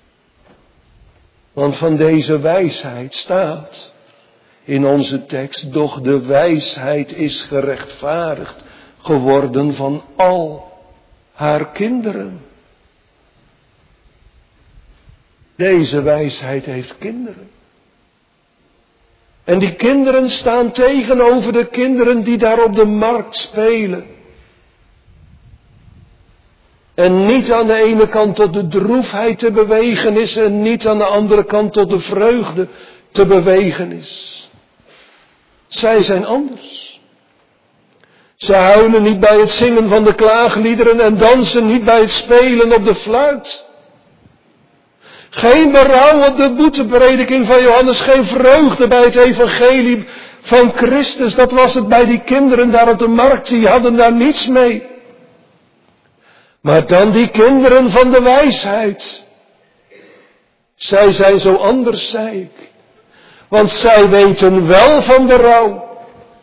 Want van deze wijsheid staat in onze tekst, doch de wijsheid is gerechtvaardigd geworden van al haar kinderen. Deze wijsheid heeft kinderen. En die kinderen staan tegenover de kinderen die daar op de markt spelen. En niet aan de ene kant tot de droefheid te bewegen is en niet aan de andere kant tot de vreugde te bewegen is. Zij zijn anders. Ze huilen niet bij het zingen van de klaagliederen en dansen niet bij het spelen op de fluit. Geen berouw op de boeteprediking van Johannes, geen vreugde bij het evangelie van Christus. Dat was het bij die kinderen daar op de markt, die hadden daar niets mee. Maar dan die kinderen van de wijsheid. Zij zijn zo anders, zei ik. Want zij weten wel van de rouw.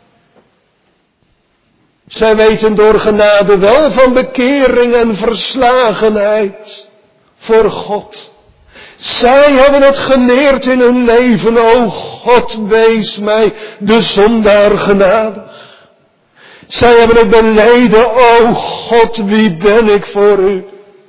Zij weten door genade wel van bekering en verslagenheid voor God. Zij hebben het geleerd in hun leven. O God, wees mij de zondaar genadig. Zij hebben het beleden. O God, wie ben ik voor u?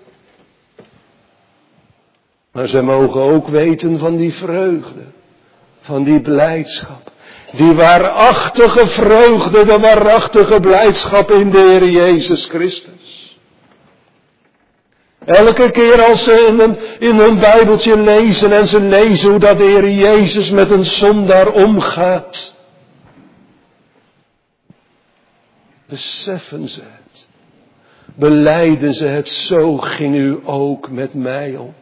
Maar zij mogen ook weten van die vreugde. Van die blijdschap. Die waarachtige vreugde, de waarachtige blijdschap in de Heer Jezus Christus. Elke keer als ze in hun, in hun Bijbeltje lezen en ze lezen hoe dat de Heer Jezus met een zondaar omgaat. Beseffen ze het. Belijden ze het, zo ging u ook met mij om.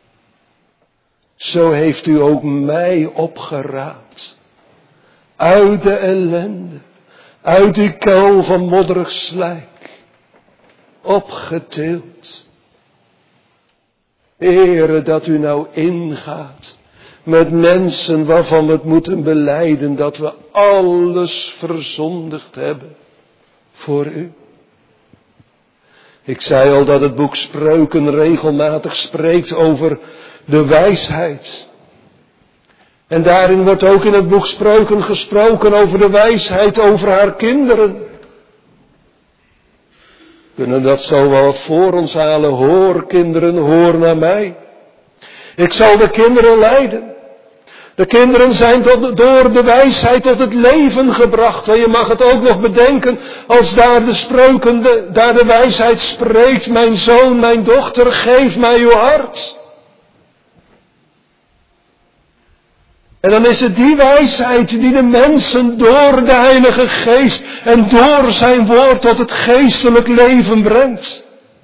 Zo heeft u ook mij opgeraapt. Uit de ellende. Uit die kuil van modderig slijk. Opgetild. Heere, dat u nou ingaat. Met mensen waarvan we het moeten belijden. Dat we alles verzondigd hebben. Voor u. Ik zei al dat het boek Spreuken regelmatig spreekt over de wijsheid. En daarin wordt ook in het boek Spreuken gesproken over de wijsheid over haar kinderen. We kunnen dat zo wel voor ons halen. Hoor kinderen, hoor naar mij. Ik zal de kinderen leiden. De kinderen zijn tot, door de wijsheid tot het leven gebracht. En je mag het ook nog bedenken als daar de spreuken, de, daar de wijsheid spreekt. Mijn zoon, mijn dochter, geef mij uw hart. En dan is het die wijsheid die de mensen door de Heilige Geest en door zijn woord tot het geestelijk leven brengt.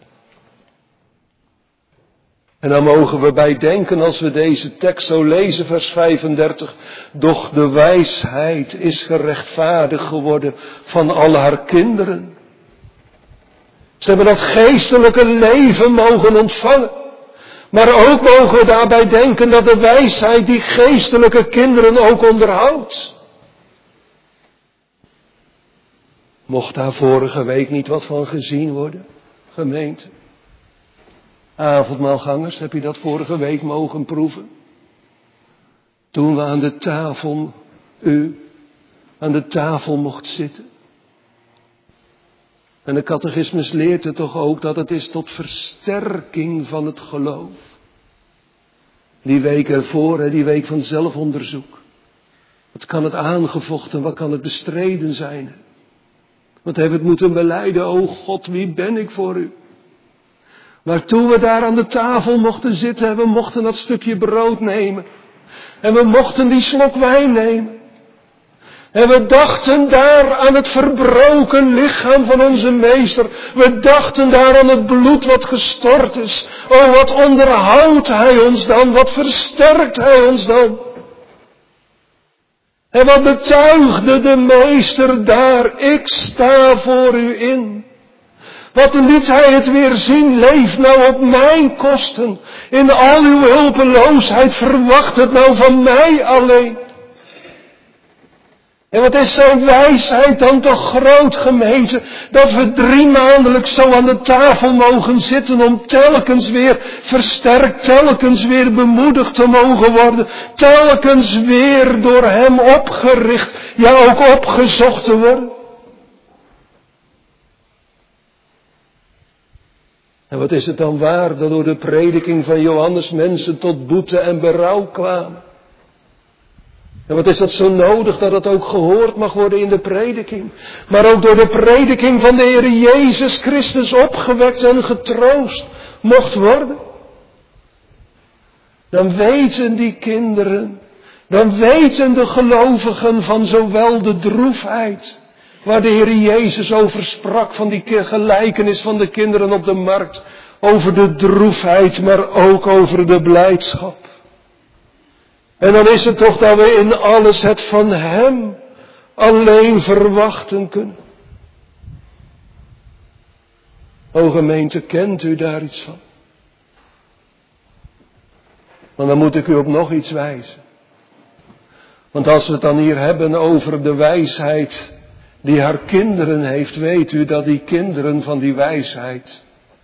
En dan mogen we bij denken als we deze tekst zo lezen, vers vijfendertig. Doch de wijsheid is gerechtvaardigd geworden van al haar kinderen. Ze hebben dat geestelijke leven mogen ontvangen. Maar ook mogen we daarbij denken dat de wijsheid die geestelijke kinderen ook onderhoudt. Mocht daar vorige week niet wat van gezien worden, gemeente? Avondmaalgangers, heb je dat vorige week mogen proeven? Toen we aan de tafel, u, aan de tafel mocht zitten. En de catechismus leert het toch ook dat het is tot versterking van het geloof. Die week ervoor, die week van zelfonderzoek. Wat kan het aangevochten, wat kan het bestreden zijn? Wat hebben we het moeten belijden, o God, wie ben ik voor u? Maar toen we daar aan de tafel mochten zitten en we mochten dat stukje brood nemen. En we mochten die slok wijn nemen. En we dachten daar aan het verbroken lichaam van onze meester. We dachten daar aan het bloed wat gestort is. O, wat onderhoudt hij ons dan? Wat versterkt hij ons dan? En wat betuigde de meester daar? Ik sta voor u in. Wat liet hij het weer zien? Leef nou op mijn kosten. In al uw hulpeloosheid verwacht het nou van mij alleen. En wat is zijn wijsheid dan toch groot, gemeente, dat we drie maandelijks zo aan de tafel mogen zitten om telkens weer versterkt, telkens weer bemoedigd te mogen worden, telkens weer door hem opgericht, ja ook opgezocht te worden. En wat is het dan waar dat door de prediking van Johannes mensen tot boete en berouw kwamen? En wat is dat zo nodig dat het ook gehoord mag worden in de prediking. Maar ook door de prediking van de Heer Jezus Christus opgewekt en getroost mocht worden. Dan weten die kinderen, dan weten de gelovigen van zowel de droefheid, waar de Heer Jezus over sprak van die gelijkenis van de kinderen op de markt. Over de droefheid, maar ook over de blijdschap. En dan is het toch dat we in alles het van hem alleen verwachten kunnen. O gemeente, kent u daar iets van? Want dan moet ik u op nog iets wijzen. Want als we het dan hier hebben over de wijsheid die haar kinderen heeft, weet u dat die kinderen van die wijsheid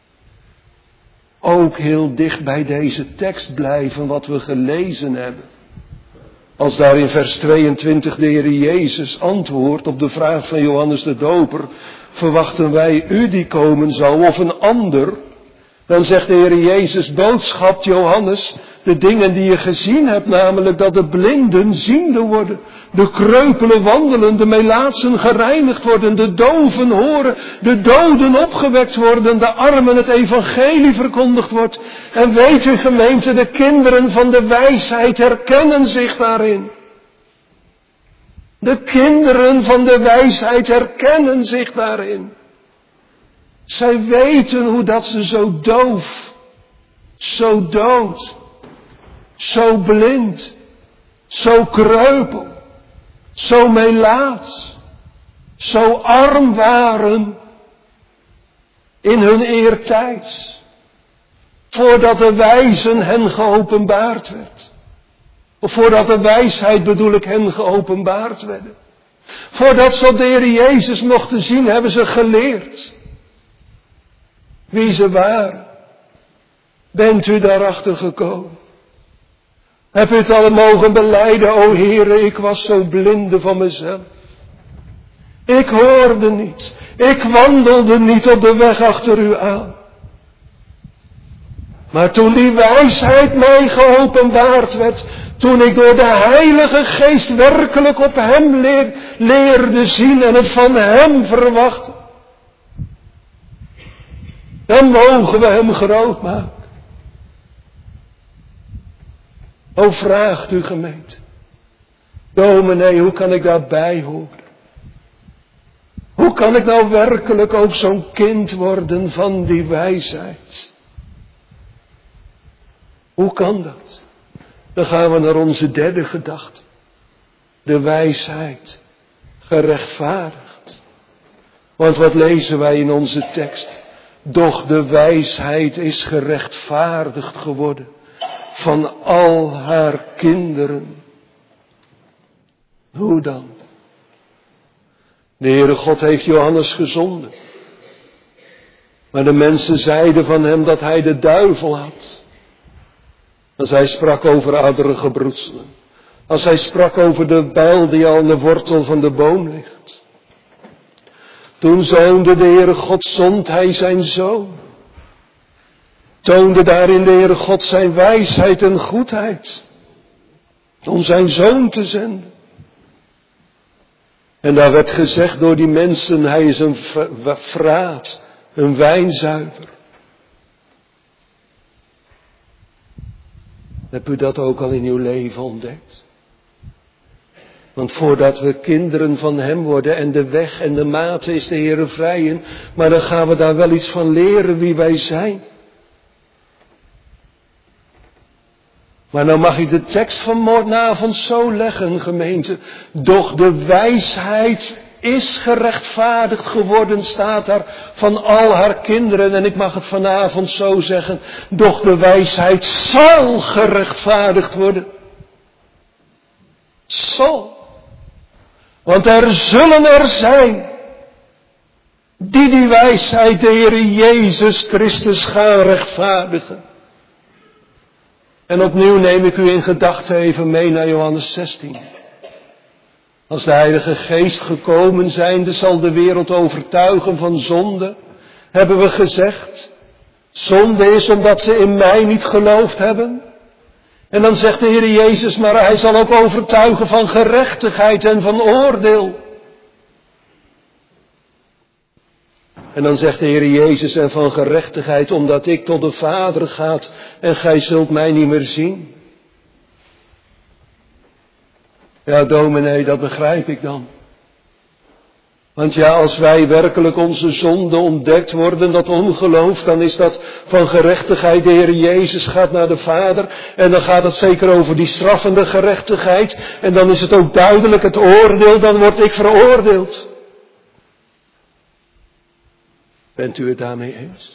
ook heel dicht bij deze tekst blijven wat we gelezen hebben. Als daar in vers tweeëntwintig de Heer Jezus antwoordt op de vraag van Johannes de Doper, verwachten wij u die komen zou of een ander? Dan zegt de Heer Jezus, boodschapt Johannes, de dingen die je gezien hebt, namelijk dat de blinden ziende worden, de kreupelen wandelen, de melaatsen gereinigd worden, de doven horen, de doden opgewekt worden, de armen het evangelie verkondigd wordt. En weet u gemeente, de kinderen van de wijsheid herkennen zich daarin. De kinderen van de wijsheid herkennen zich daarin. Zij weten hoe dat ze zo doof, zo dood, zo blind, zo kreupel, zo melaats, zo arm waren in hun eertijds, voordat de wijzen hen geopenbaard werd. Of voordat de wijsheid bedoel ik hen geopenbaard werden. Voordat ze op de Heer Jezus mochten zien, hebben ze geleerd wie ze waren. Bent u daarachter gekomen? Heb u het al mogen belijden, o Heere, ik was zo blinde van mezelf. Ik hoorde niet, ik wandelde niet op de weg achter u aan. Maar toen die wijsheid mij geopenbaard werd, toen ik door de Heilige Geest werkelijk op hem leer, leerde zien en het van hem verwachtte, dan mogen we hem groot maken. O, vraagt u gemeente. Dominee, hoe kan ik daarbij horen? Hoe kan ik nou werkelijk ook zo'n kind worden van die wijsheid? Hoe kan dat? Dan gaan we naar onze derde gedachte. De wijsheid gerechtvaardigd. Want wat lezen wij in onze tekst? Doch de wijsheid is gerechtvaardigd geworden van al haar kinderen. Hoe dan? De Heere God heeft Johannes gezonden. Maar de mensen zeiden van hem dat hij de duivel had. Als hij sprak over oudere gebroedselen. Als hij sprak over de bijl die al aan de wortel van de boom ligt. Toen zoonde de Heere God, zond hij zijn zoon. Toonde daarin de Heere God zijn wijsheid en goedheid. Om zijn zoon te zenden. En daar werd gezegd door die mensen, hij is een vraat, een wijnzuiver. Hebt u dat ook al in uw leven ontdekt? Want voordat we kinderen van hem worden en de weg en de mate is de Heere vrij in, maar dan gaan we daar wel iets van leren wie wij zijn. Maar nou mag ik de tekst van morgenavond zo leggen, gemeente. Doch de wijsheid is gerechtvaardigd geworden, staat daar, van al haar kinderen. En ik mag het vanavond zo zeggen. Doch de wijsheid zal gerechtvaardigd worden. Zal. Want er zullen er zijn die die wijsheid, de Heere Jezus Christus, gaan rechtvaardigen. En opnieuw neem ik u in gedachten even mee naar Johannes zestien. Als de Heilige Geest gekomen zijnde zal de wereld overtuigen van zonde, hebben we gezegd. Zonde is omdat ze in mij niet geloofd hebben. En dan zegt de Heer Jezus, maar hij zal ook overtuigen van gerechtigheid en van oordeel. En dan zegt de Heer Jezus, en van gerechtigheid, omdat ik tot de Vader ga en gij zult mij niet meer zien. Ja, dominee, dat begrijp ik dan. Want ja, als wij werkelijk onze zonde ontdekt worden, dat ongeloof, dan is dat van gerechtigheid. De Heer Jezus gaat naar de Vader en dan gaat het zeker over die straffende gerechtigheid. En dan is het ook duidelijk het oordeel, dan word ik veroordeeld. Bent u het daarmee eens?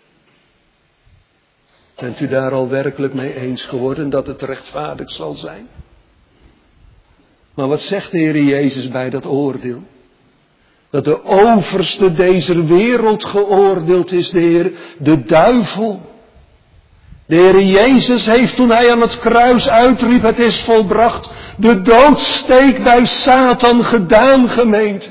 Bent u daar al werkelijk mee eens geworden dat het rechtvaardig zal zijn? Maar wat zegt de Heer Jezus bij dat oordeel? Dat de overste deze wereld geoordeeld is, de Heer, de duivel. De Heer Jezus heeft toen hij aan het kruis uitriep, het is volbracht, de doodsteek bij Satan gedaan, gemeente.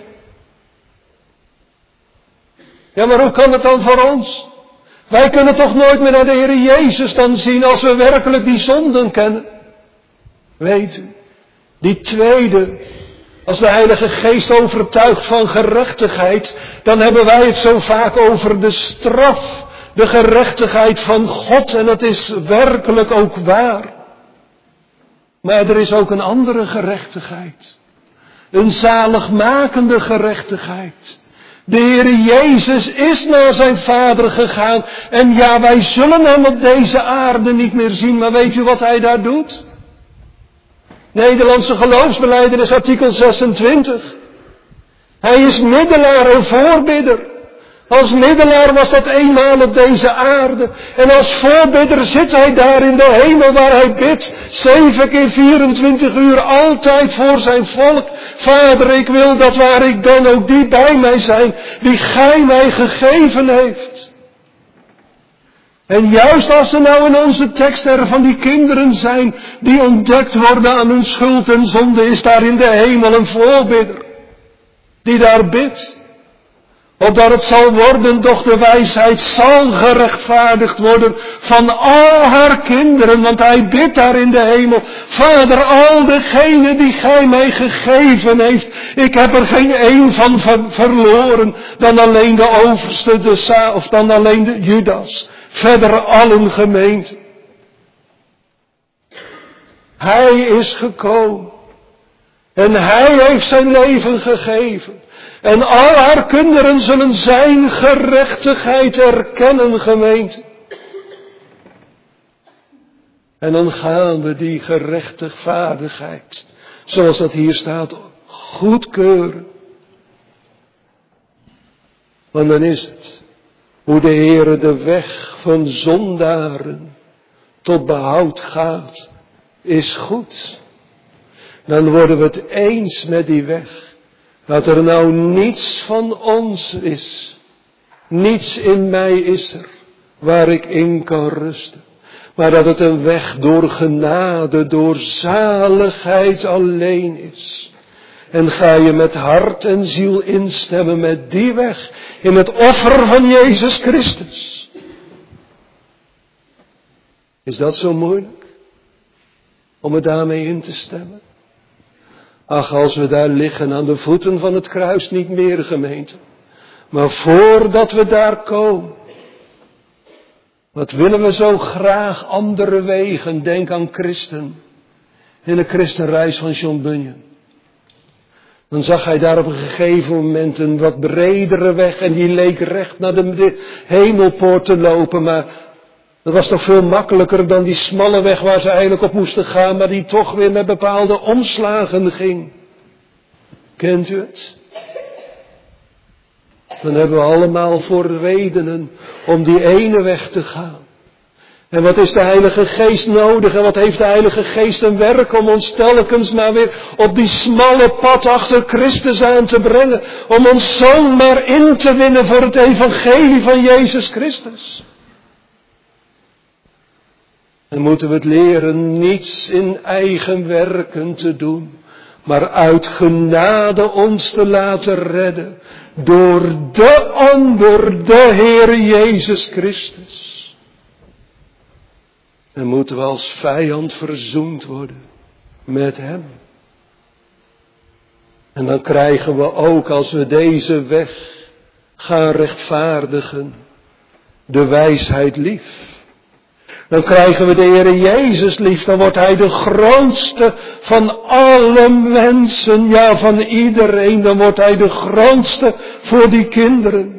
Ja, maar hoe kan het dan voor ons? Wij kunnen toch nooit meer naar de Heer Jezus dan zien als we werkelijk die zonden kennen. Weet u, die tweede, als de Heilige Geest overtuigt van gerechtigheid, dan hebben wij het zo vaak over de straf, de gerechtigheid van God. En dat is werkelijk ook waar. Maar er is ook een andere gerechtigheid. Een zaligmakende gerechtigheid. De Heer Jezus is naar zijn Vader gegaan. En ja, wij zullen hem op deze aarde niet meer zien. Maar weet u wat hij daar doet? Nederlandse geloofsbelijdenis, artikel zesentwintig. Hij is middelaar en voorbidder. Als middelaar was dat eenmaal op deze aarde. En als voorbidder zit hij daar in de hemel waar hij bidt. Zeven keer vierentwintig uur altijd voor zijn volk. Vader, ik wil dat waar ik ben ook die bij mij zijn. Die gij mij gegeven heeft. En juist als er nou in onze tekst er van die kinderen zijn die ontdekt worden aan hun schuld en zonde, is daar in de hemel een voorbidder. Die daar bidt. Opdat het zal worden, doch de wijsheid zal gerechtvaardigd worden van al haar kinderen. Want hij bidt daar in de hemel. Vader, al degenen die gij mij gegeven heeft. Ik heb er geen één van ver- verloren. Dan alleen de overste, de Sa, of dan alleen de Judas. Verder allen gemeenten. Hij is gekomen. En hij heeft zijn leven gegeven. En al haar kinderen zullen zijn gerechtigheid erkennen, gemeente. En dan gaan we die gerechtigvaardigheid, zoals dat hier staat, goedkeuren. Want dan is het hoe de Heere de weg van zondaren tot behoud gaat, is goed. Dan worden we het eens met die weg. Dat er nou niets van ons is. Niets in mij is er waar ik in kan rusten. Maar dat het een weg door genade, door zaligheid alleen is. En ga je met hart en ziel instemmen met die weg. In het offer van Jezus Christus. Is dat zo moeilijk? Om het daarmee in te stemmen? Ach, als we daar liggen aan de voeten van het kruis, niet meer, gemeente. Maar voordat we daar komen. Wat willen we zo graag andere wegen? Denk aan Christen. In de Christenreis van John Bunyan. Dan zag hij daar op een gegeven moment een wat bredere weg. En die leek recht naar de hemelpoort te lopen. Maar dat was toch veel makkelijker dan die smalle weg waar ze eigenlijk op moesten gaan. Maar die toch weer met bepaalde omslagen ging. Kent u het? Dan hebben we allemaal voor redenen om die ene weg te gaan. En wat is de Heilige Geest nodig? En wat heeft de Heilige Geest een werk om ons telkens maar weer op die smalle pad achter Christus aan te brengen. Om ons zomaar in te winnen voor het evangelie van Jezus Christus. En moeten we het leren niets in eigen werken te doen. Maar uit genade ons te laten redden. Door de ander, de Heer Jezus Christus. En moeten we als vijand verzoend worden met Hem. En dan krijgen we ook, als we deze weg gaan rechtvaardigen, de wijsheid lief. Dan krijgen we de Heer Jezus lief, dan wordt Hij de grootste van alle mensen, ja van iedereen. Dan wordt Hij de grootste voor die kinderen.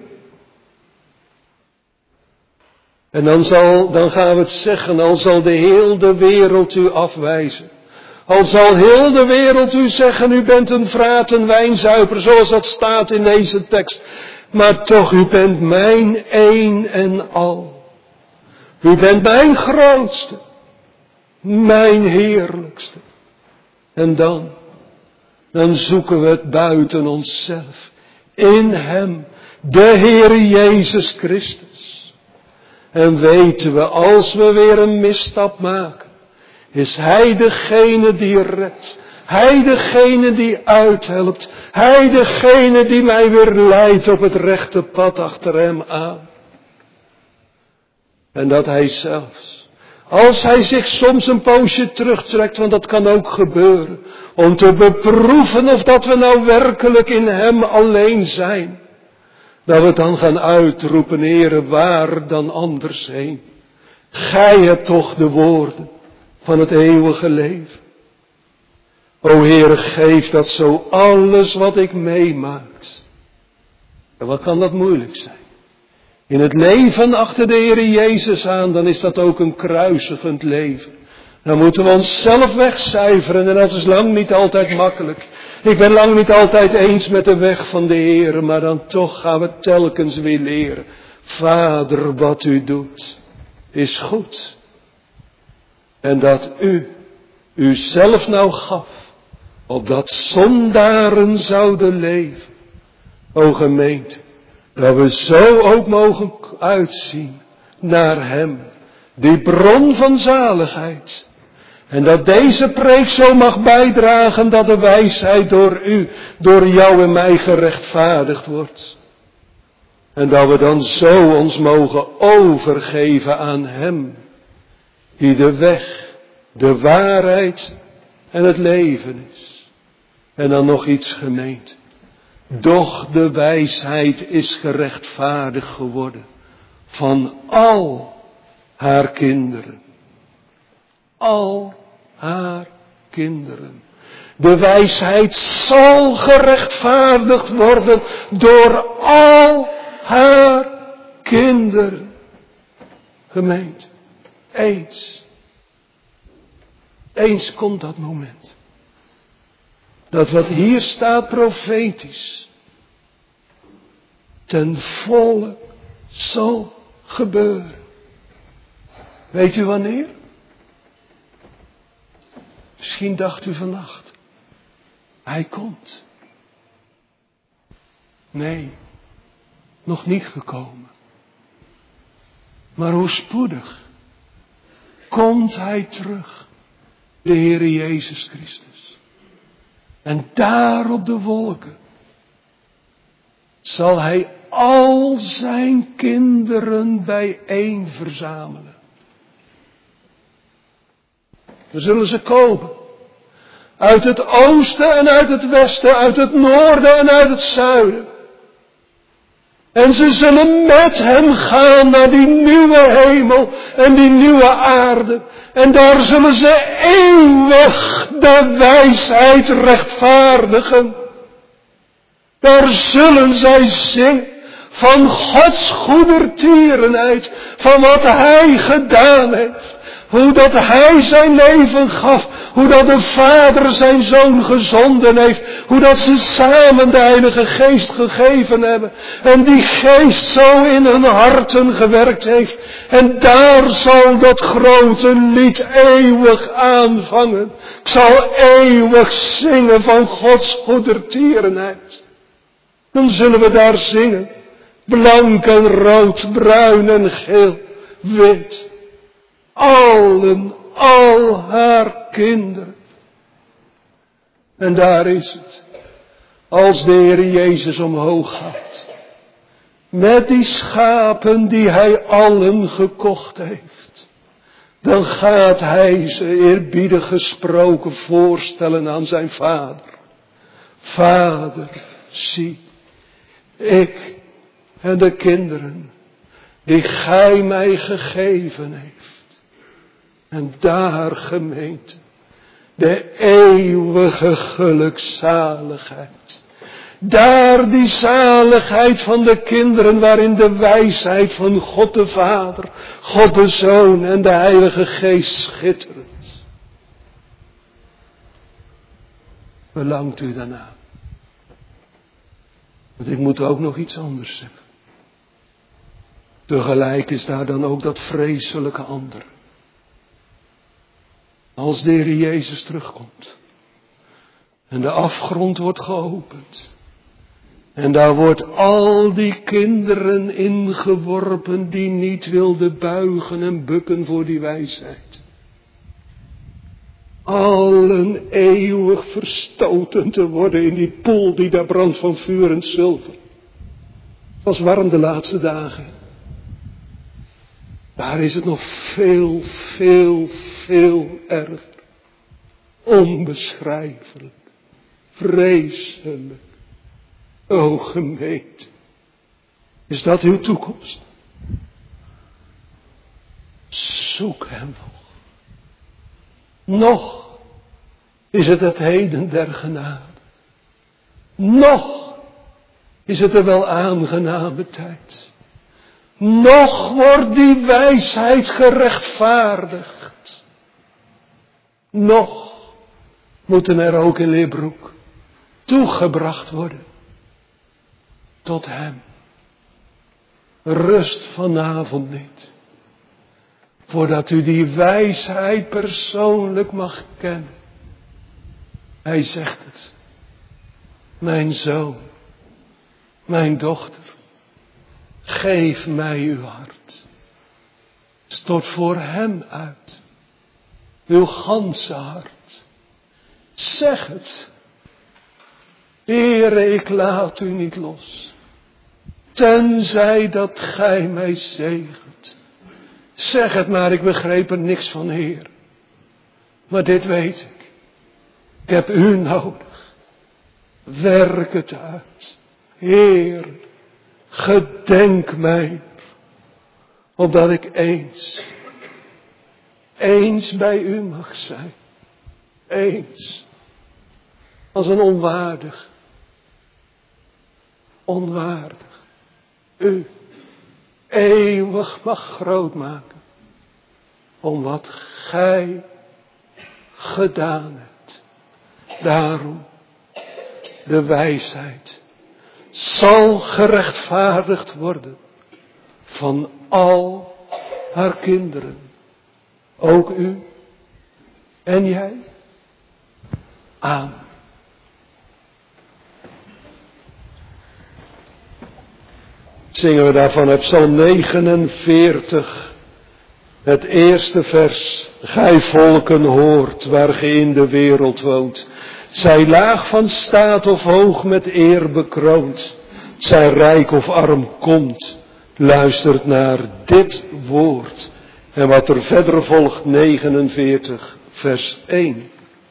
En dan, zal, dan gaan we het zeggen, al zal de hele wereld u afwijzen. Al zal heel de wereld u zeggen, u bent een vraat en wijnzuiper, zoals dat staat in deze tekst. Maar toch, u bent mijn een en al. U bent mijn grootste, mijn heerlijkste. En dan, dan zoeken we het buiten onszelf. In Hem, de Heer Jezus Christus. En weten we, als we weer een misstap maken, is Hij degene die redt. Hij degene die uithelpt. Hij degene die mij weer leidt op het rechte pad achter Hem aan. En dat Hij zelfs, als Hij zich soms een poosje terugtrekt, want dat kan ook gebeuren, om te beproeven of dat we nou werkelijk in Hem alleen zijn. Dat we dan gaan uitroepen, Heere, waar dan anders heen? Gij hebt toch de woorden van het eeuwige leven. O Heere, geef dat zo alles wat ik meemaakt. En wat kan dat moeilijk zijn? In het leven achter de Heere Jezus aan, dan is dat ook een kruisigend leven. Dan moeten we onszelf wegcijferen en dat is lang niet altijd makkelijk. Ik ben lang niet altijd eens met de weg van de Heere, maar dan toch gaan we telkens weer leren. Vader, wat u doet, is goed. En dat u, uzelf nou gaf, opdat zondaren zouden leven. O gemeente, dat we zo ook mogen uitzien naar Hem, die bron van zaligheid. En dat deze preek zo mag bijdragen dat de wijsheid door u, door jou en mij gerechtvaardigd wordt. En dat we dan zo ons mogen overgeven aan Hem, die de weg, de waarheid en het leven is. En dan nog iets, gemeente. Doch de wijsheid is gerechtvaardigd geworden van al haar kinderen. Al haar kinderen. De wijsheid zal gerechtvaardigd worden door al haar kinderen. Gemeente, eens. Eens komt dat moment. Dat wat hier staat profetisch ten volle zal gebeuren. Weet u wanneer? Misschien dacht u vannacht. Hij komt. Nee, nog niet gekomen. Maar hoe spoedig komt hij terug, de Heere Jezus Christus. En daar op de wolken zal hij al zijn kinderen bijeen verzamelen. Dan zullen ze komen. Uit het oosten en uit het westen, uit het noorden en uit het zuiden. En ze zullen met hem gaan naar die nieuwe hemel en die nieuwe aarde. En daar zullen ze eeuwig de wijsheid rechtvaardigen. Daar zullen zij zingen van Gods goedertierenheid, van wat hij gedaan heeft. Hoe dat hij zijn leven gaf. Hoe dat de Vader zijn Zoon gezonden heeft. Hoe dat ze samen de Heilige Geest gegeven hebben. En die Geest zo in hun harten gewerkt heeft. En daar zal dat grote lied eeuwig aanvangen. Ik zal eeuwig zingen van Gods goedertierenheid. Dan zullen we daar zingen. Blank en rood, bruin en geel, wit. Allen, al haar kinderen. En daar is het. Als de Heer Jezus omhoog gaat. Met die schapen die hij allen gekocht heeft. Dan gaat hij ze eerbiedig gesproken voorstellen aan zijn vader. Vader, zie, ik en de kinderen die gij mij gegeven heeft. En daar, gemeente, de eeuwige gelukzaligheid. Daar die zaligheid van de kinderen waarin de wijsheid van God de Vader, God de Zoon en de Heilige Geest schitterend. Verlangt u daarna? Want ik moet ook nog iets anders zeggen. Tegelijk is daar dan ook dat vreselijke andere. Als de Heer Jezus terugkomt. En de afgrond wordt geopend. En daar wordt al die kinderen ingeworpen die niet wilden buigen en bukken voor die wijsheid. Allen eeuwig verstoten te worden in die poel die daar brandt van vuur en zilver. Het was warm de laatste dagen. Daar is het nog veel, veel, veel erger. Onbeschrijfelijk. Vreselijk. O gemeente. Is dat uw toekomst? Zoek hem nog. Nog is het het heden der genade. Nog is het er wel aangename tijd. Nog wordt die wijsheid gerechtvaardigd. Nog moeten er ook in Leerbroek toegebracht worden tot hem. Rust vanavond niet. Voordat u die wijsheid persoonlijk mag kennen. Hij zegt het. Mijn zoon, mijn dochter, geef mij uw hart. Stort voor hem uit. Uw ganse hart. Zeg het. Heere, ik laat u niet los. Tenzij dat gij mij zegent. Zeg het maar, ik begreep er niks van, Heer. Maar dit weet ik. Ik heb u nodig. Werk het uit. Heer, gedenk mij. Opdat ik eens, eens bij u mag zijn. Eens. Als een onwaardig. Onwaardig. U eeuwig mag groot maken. Om wat gij gedaan hebt. Daarom de wijsheid zal gerechtvaardigd worden van al haar kinderen. Ook u en jij. Amen. Zingen we daarvan uit Psalm negenenveertig. Het eerste vers. Gij volken hoort waar ge in de wereld woont. Zij laag van staat of hoog met eer bekroond. Zij rijk of arm komt. Luistert naar dit woord. En wat er verder volgt, negenenveertig vers één.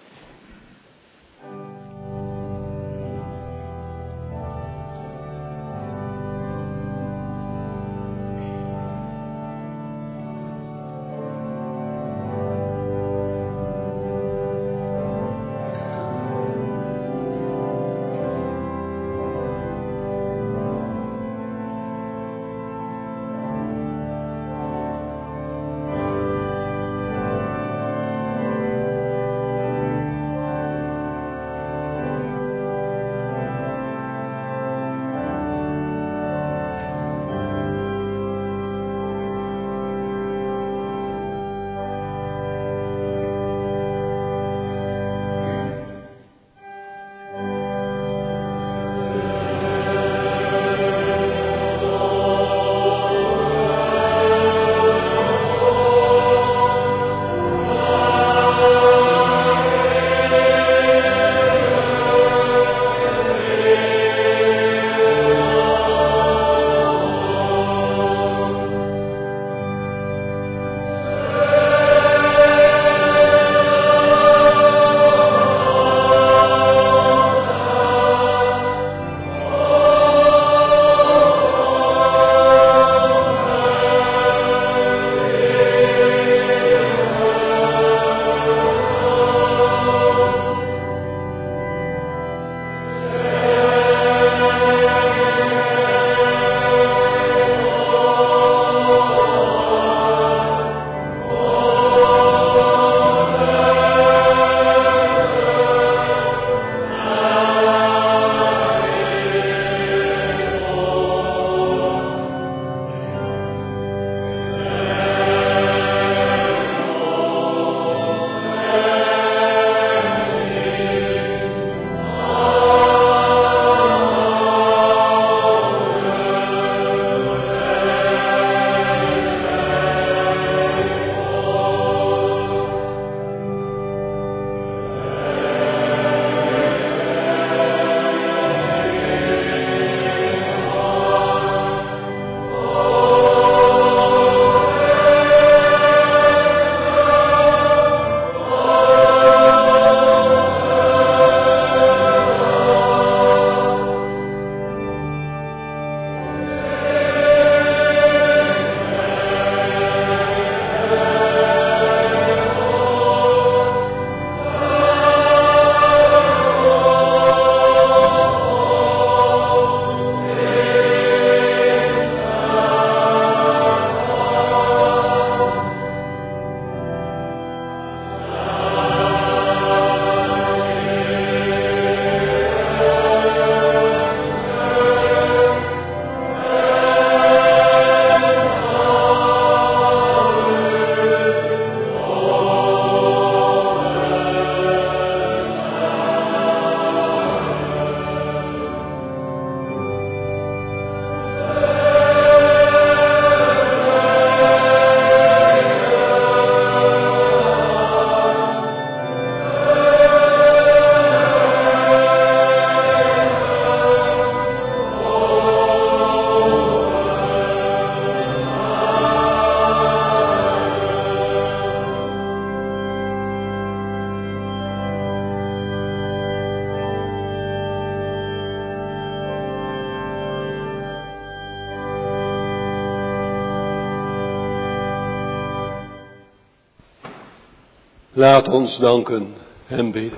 Laat ons danken en bidden.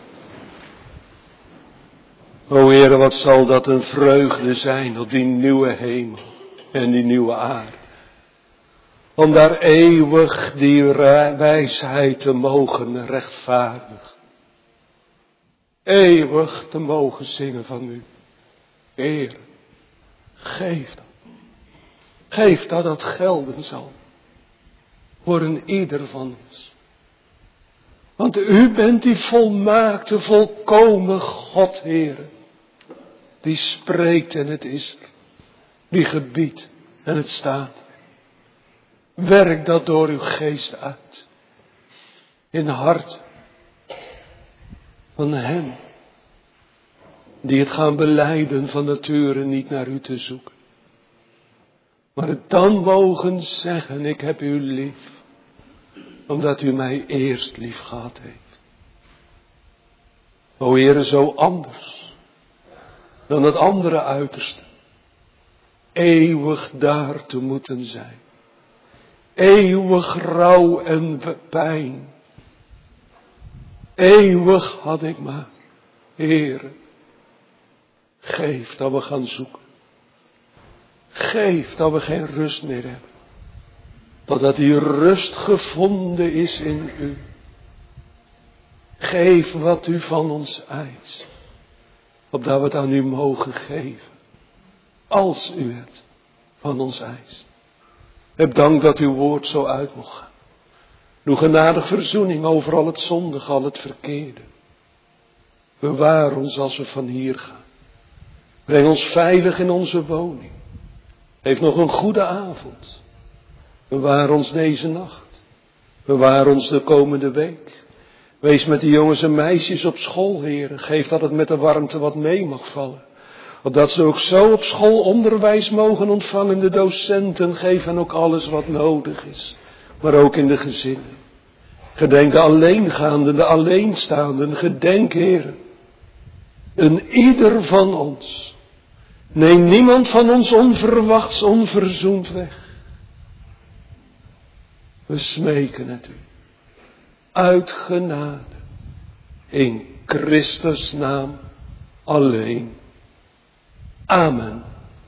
O Heere, wat zal dat een vreugde zijn op die nieuwe hemel en die nieuwe aarde. Om daar eeuwig die wijsheid te mogen rechtvaardigen. Eeuwig te mogen zingen van u. Heer, geef dat. Geef dat dat gelden zal. Voor een ieder van ons. Want u bent die volmaakte, volkomen God, Heere. Die spreekt en het is er. Die gebiedt en het staat. Werk dat door uw geest uit. In het hart van hen. Die het gaan belijden van nature niet naar u te zoeken. Maar het dan mogen zeggen, ik heb u lief. Omdat u mij eerst lief gehad heeft. O Heere, zo anders. Dan het andere uiterste. Eeuwig daar te moeten zijn. Eeuwig rouw en pijn. Eeuwig had ik maar. Heere. Geef dat we gaan zoeken. Geef dat we geen rust meer hebben. Totdat die rust gevonden is in u. Geef wat u van ons eist. Opdat we het aan u mogen geven. Als u het van ons eist. Heb dank dat uw woord zo uit mocht gaan. Doe genadig verzoening over al het zondige, al het verkeerde. Bewaar ons als we van hier gaan. Breng ons veilig in onze woning. Geef nog een goede avond. Bewaar ons deze nacht. Bewaar ons de komende week. Wees met de jongens en meisjes op school, Heer. Geef dat het met de warmte wat mee mag vallen. Opdat ze ook zo op school onderwijs mogen ontvangen. De docenten geven ook alles wat nodig is. Maar ook in de gezinnen. Gedenk de alleengaanden, de alleenstaanden. Gedenk, Heer. Een ieder van ons. Neem niemand van ons onverwachts, onverzoend weg. We smeken het u. Uit genade. In Christus naam alleen. Amen.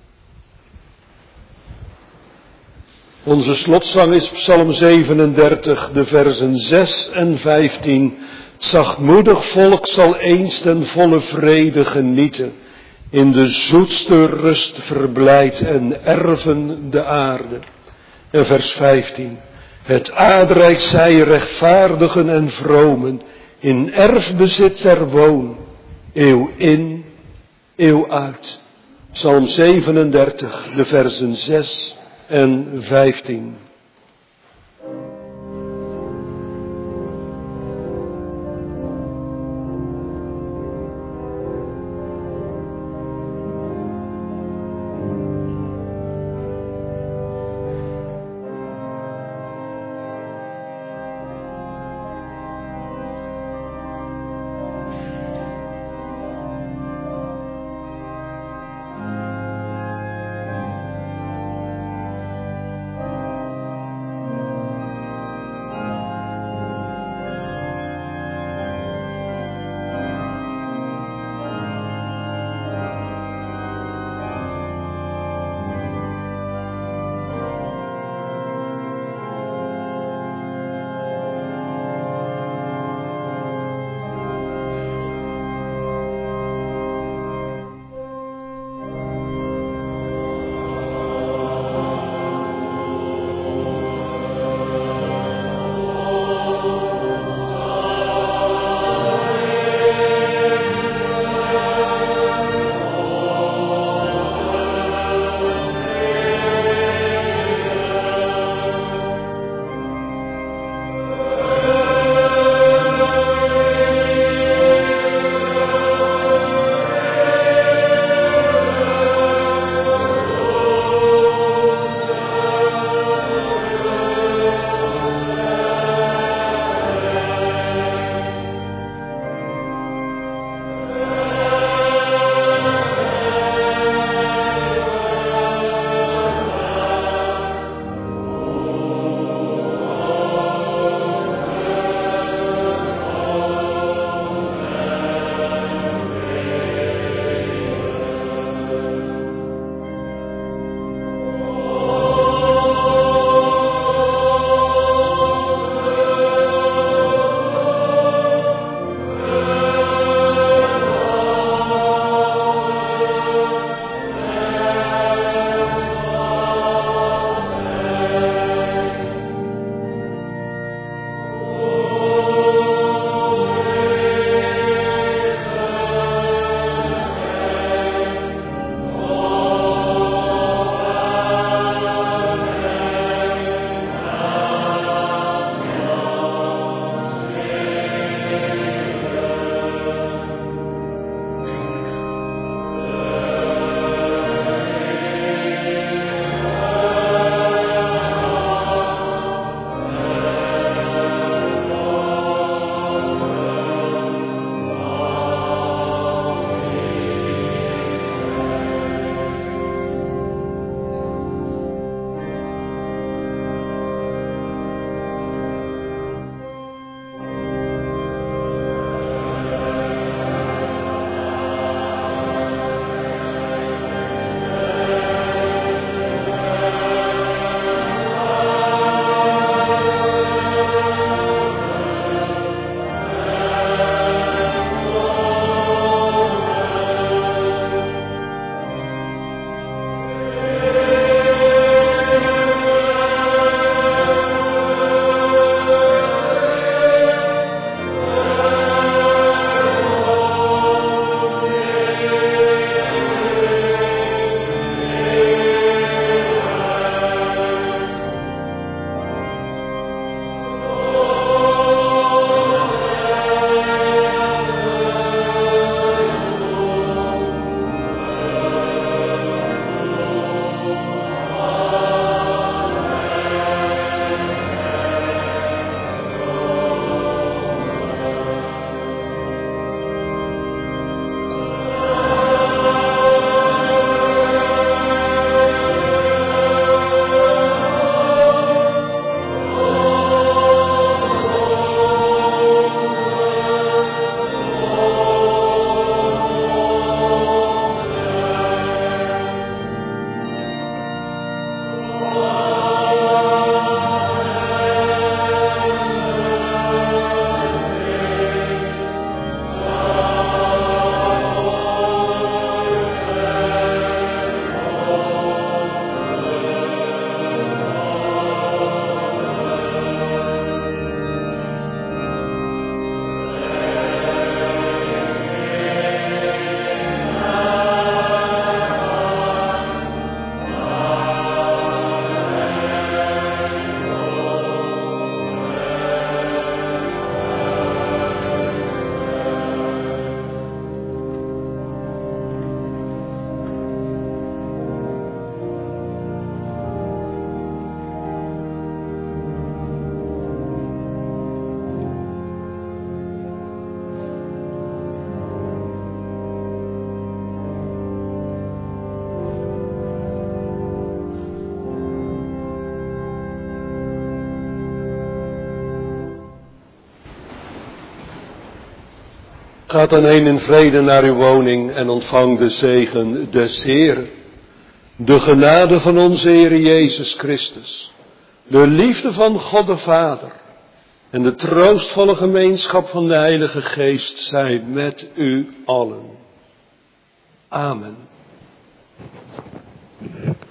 Onze slotzang is Psalm zevenendertig, de versen zes en vijftien. Het zachtmoedig volk zal eens ten volle vrede genieten. In de zoetste rust verblijdt en erven de aarde. En vers vijftien. Het aardrijk zij rechtvaardigen en vromen. In erfbezit er woon. Eeuw in, eeuw uit. Psalm zevenendertig, de versen zes en vijftien. Ga dan heen in vrede naar uw woning en ontvang de zegen des Heeren. De genade van onze Heer Jezus Christus. De liefde van God de Vader. En de troostvolle gemeenschap van de Heilige Geest zij met u allen. Amen.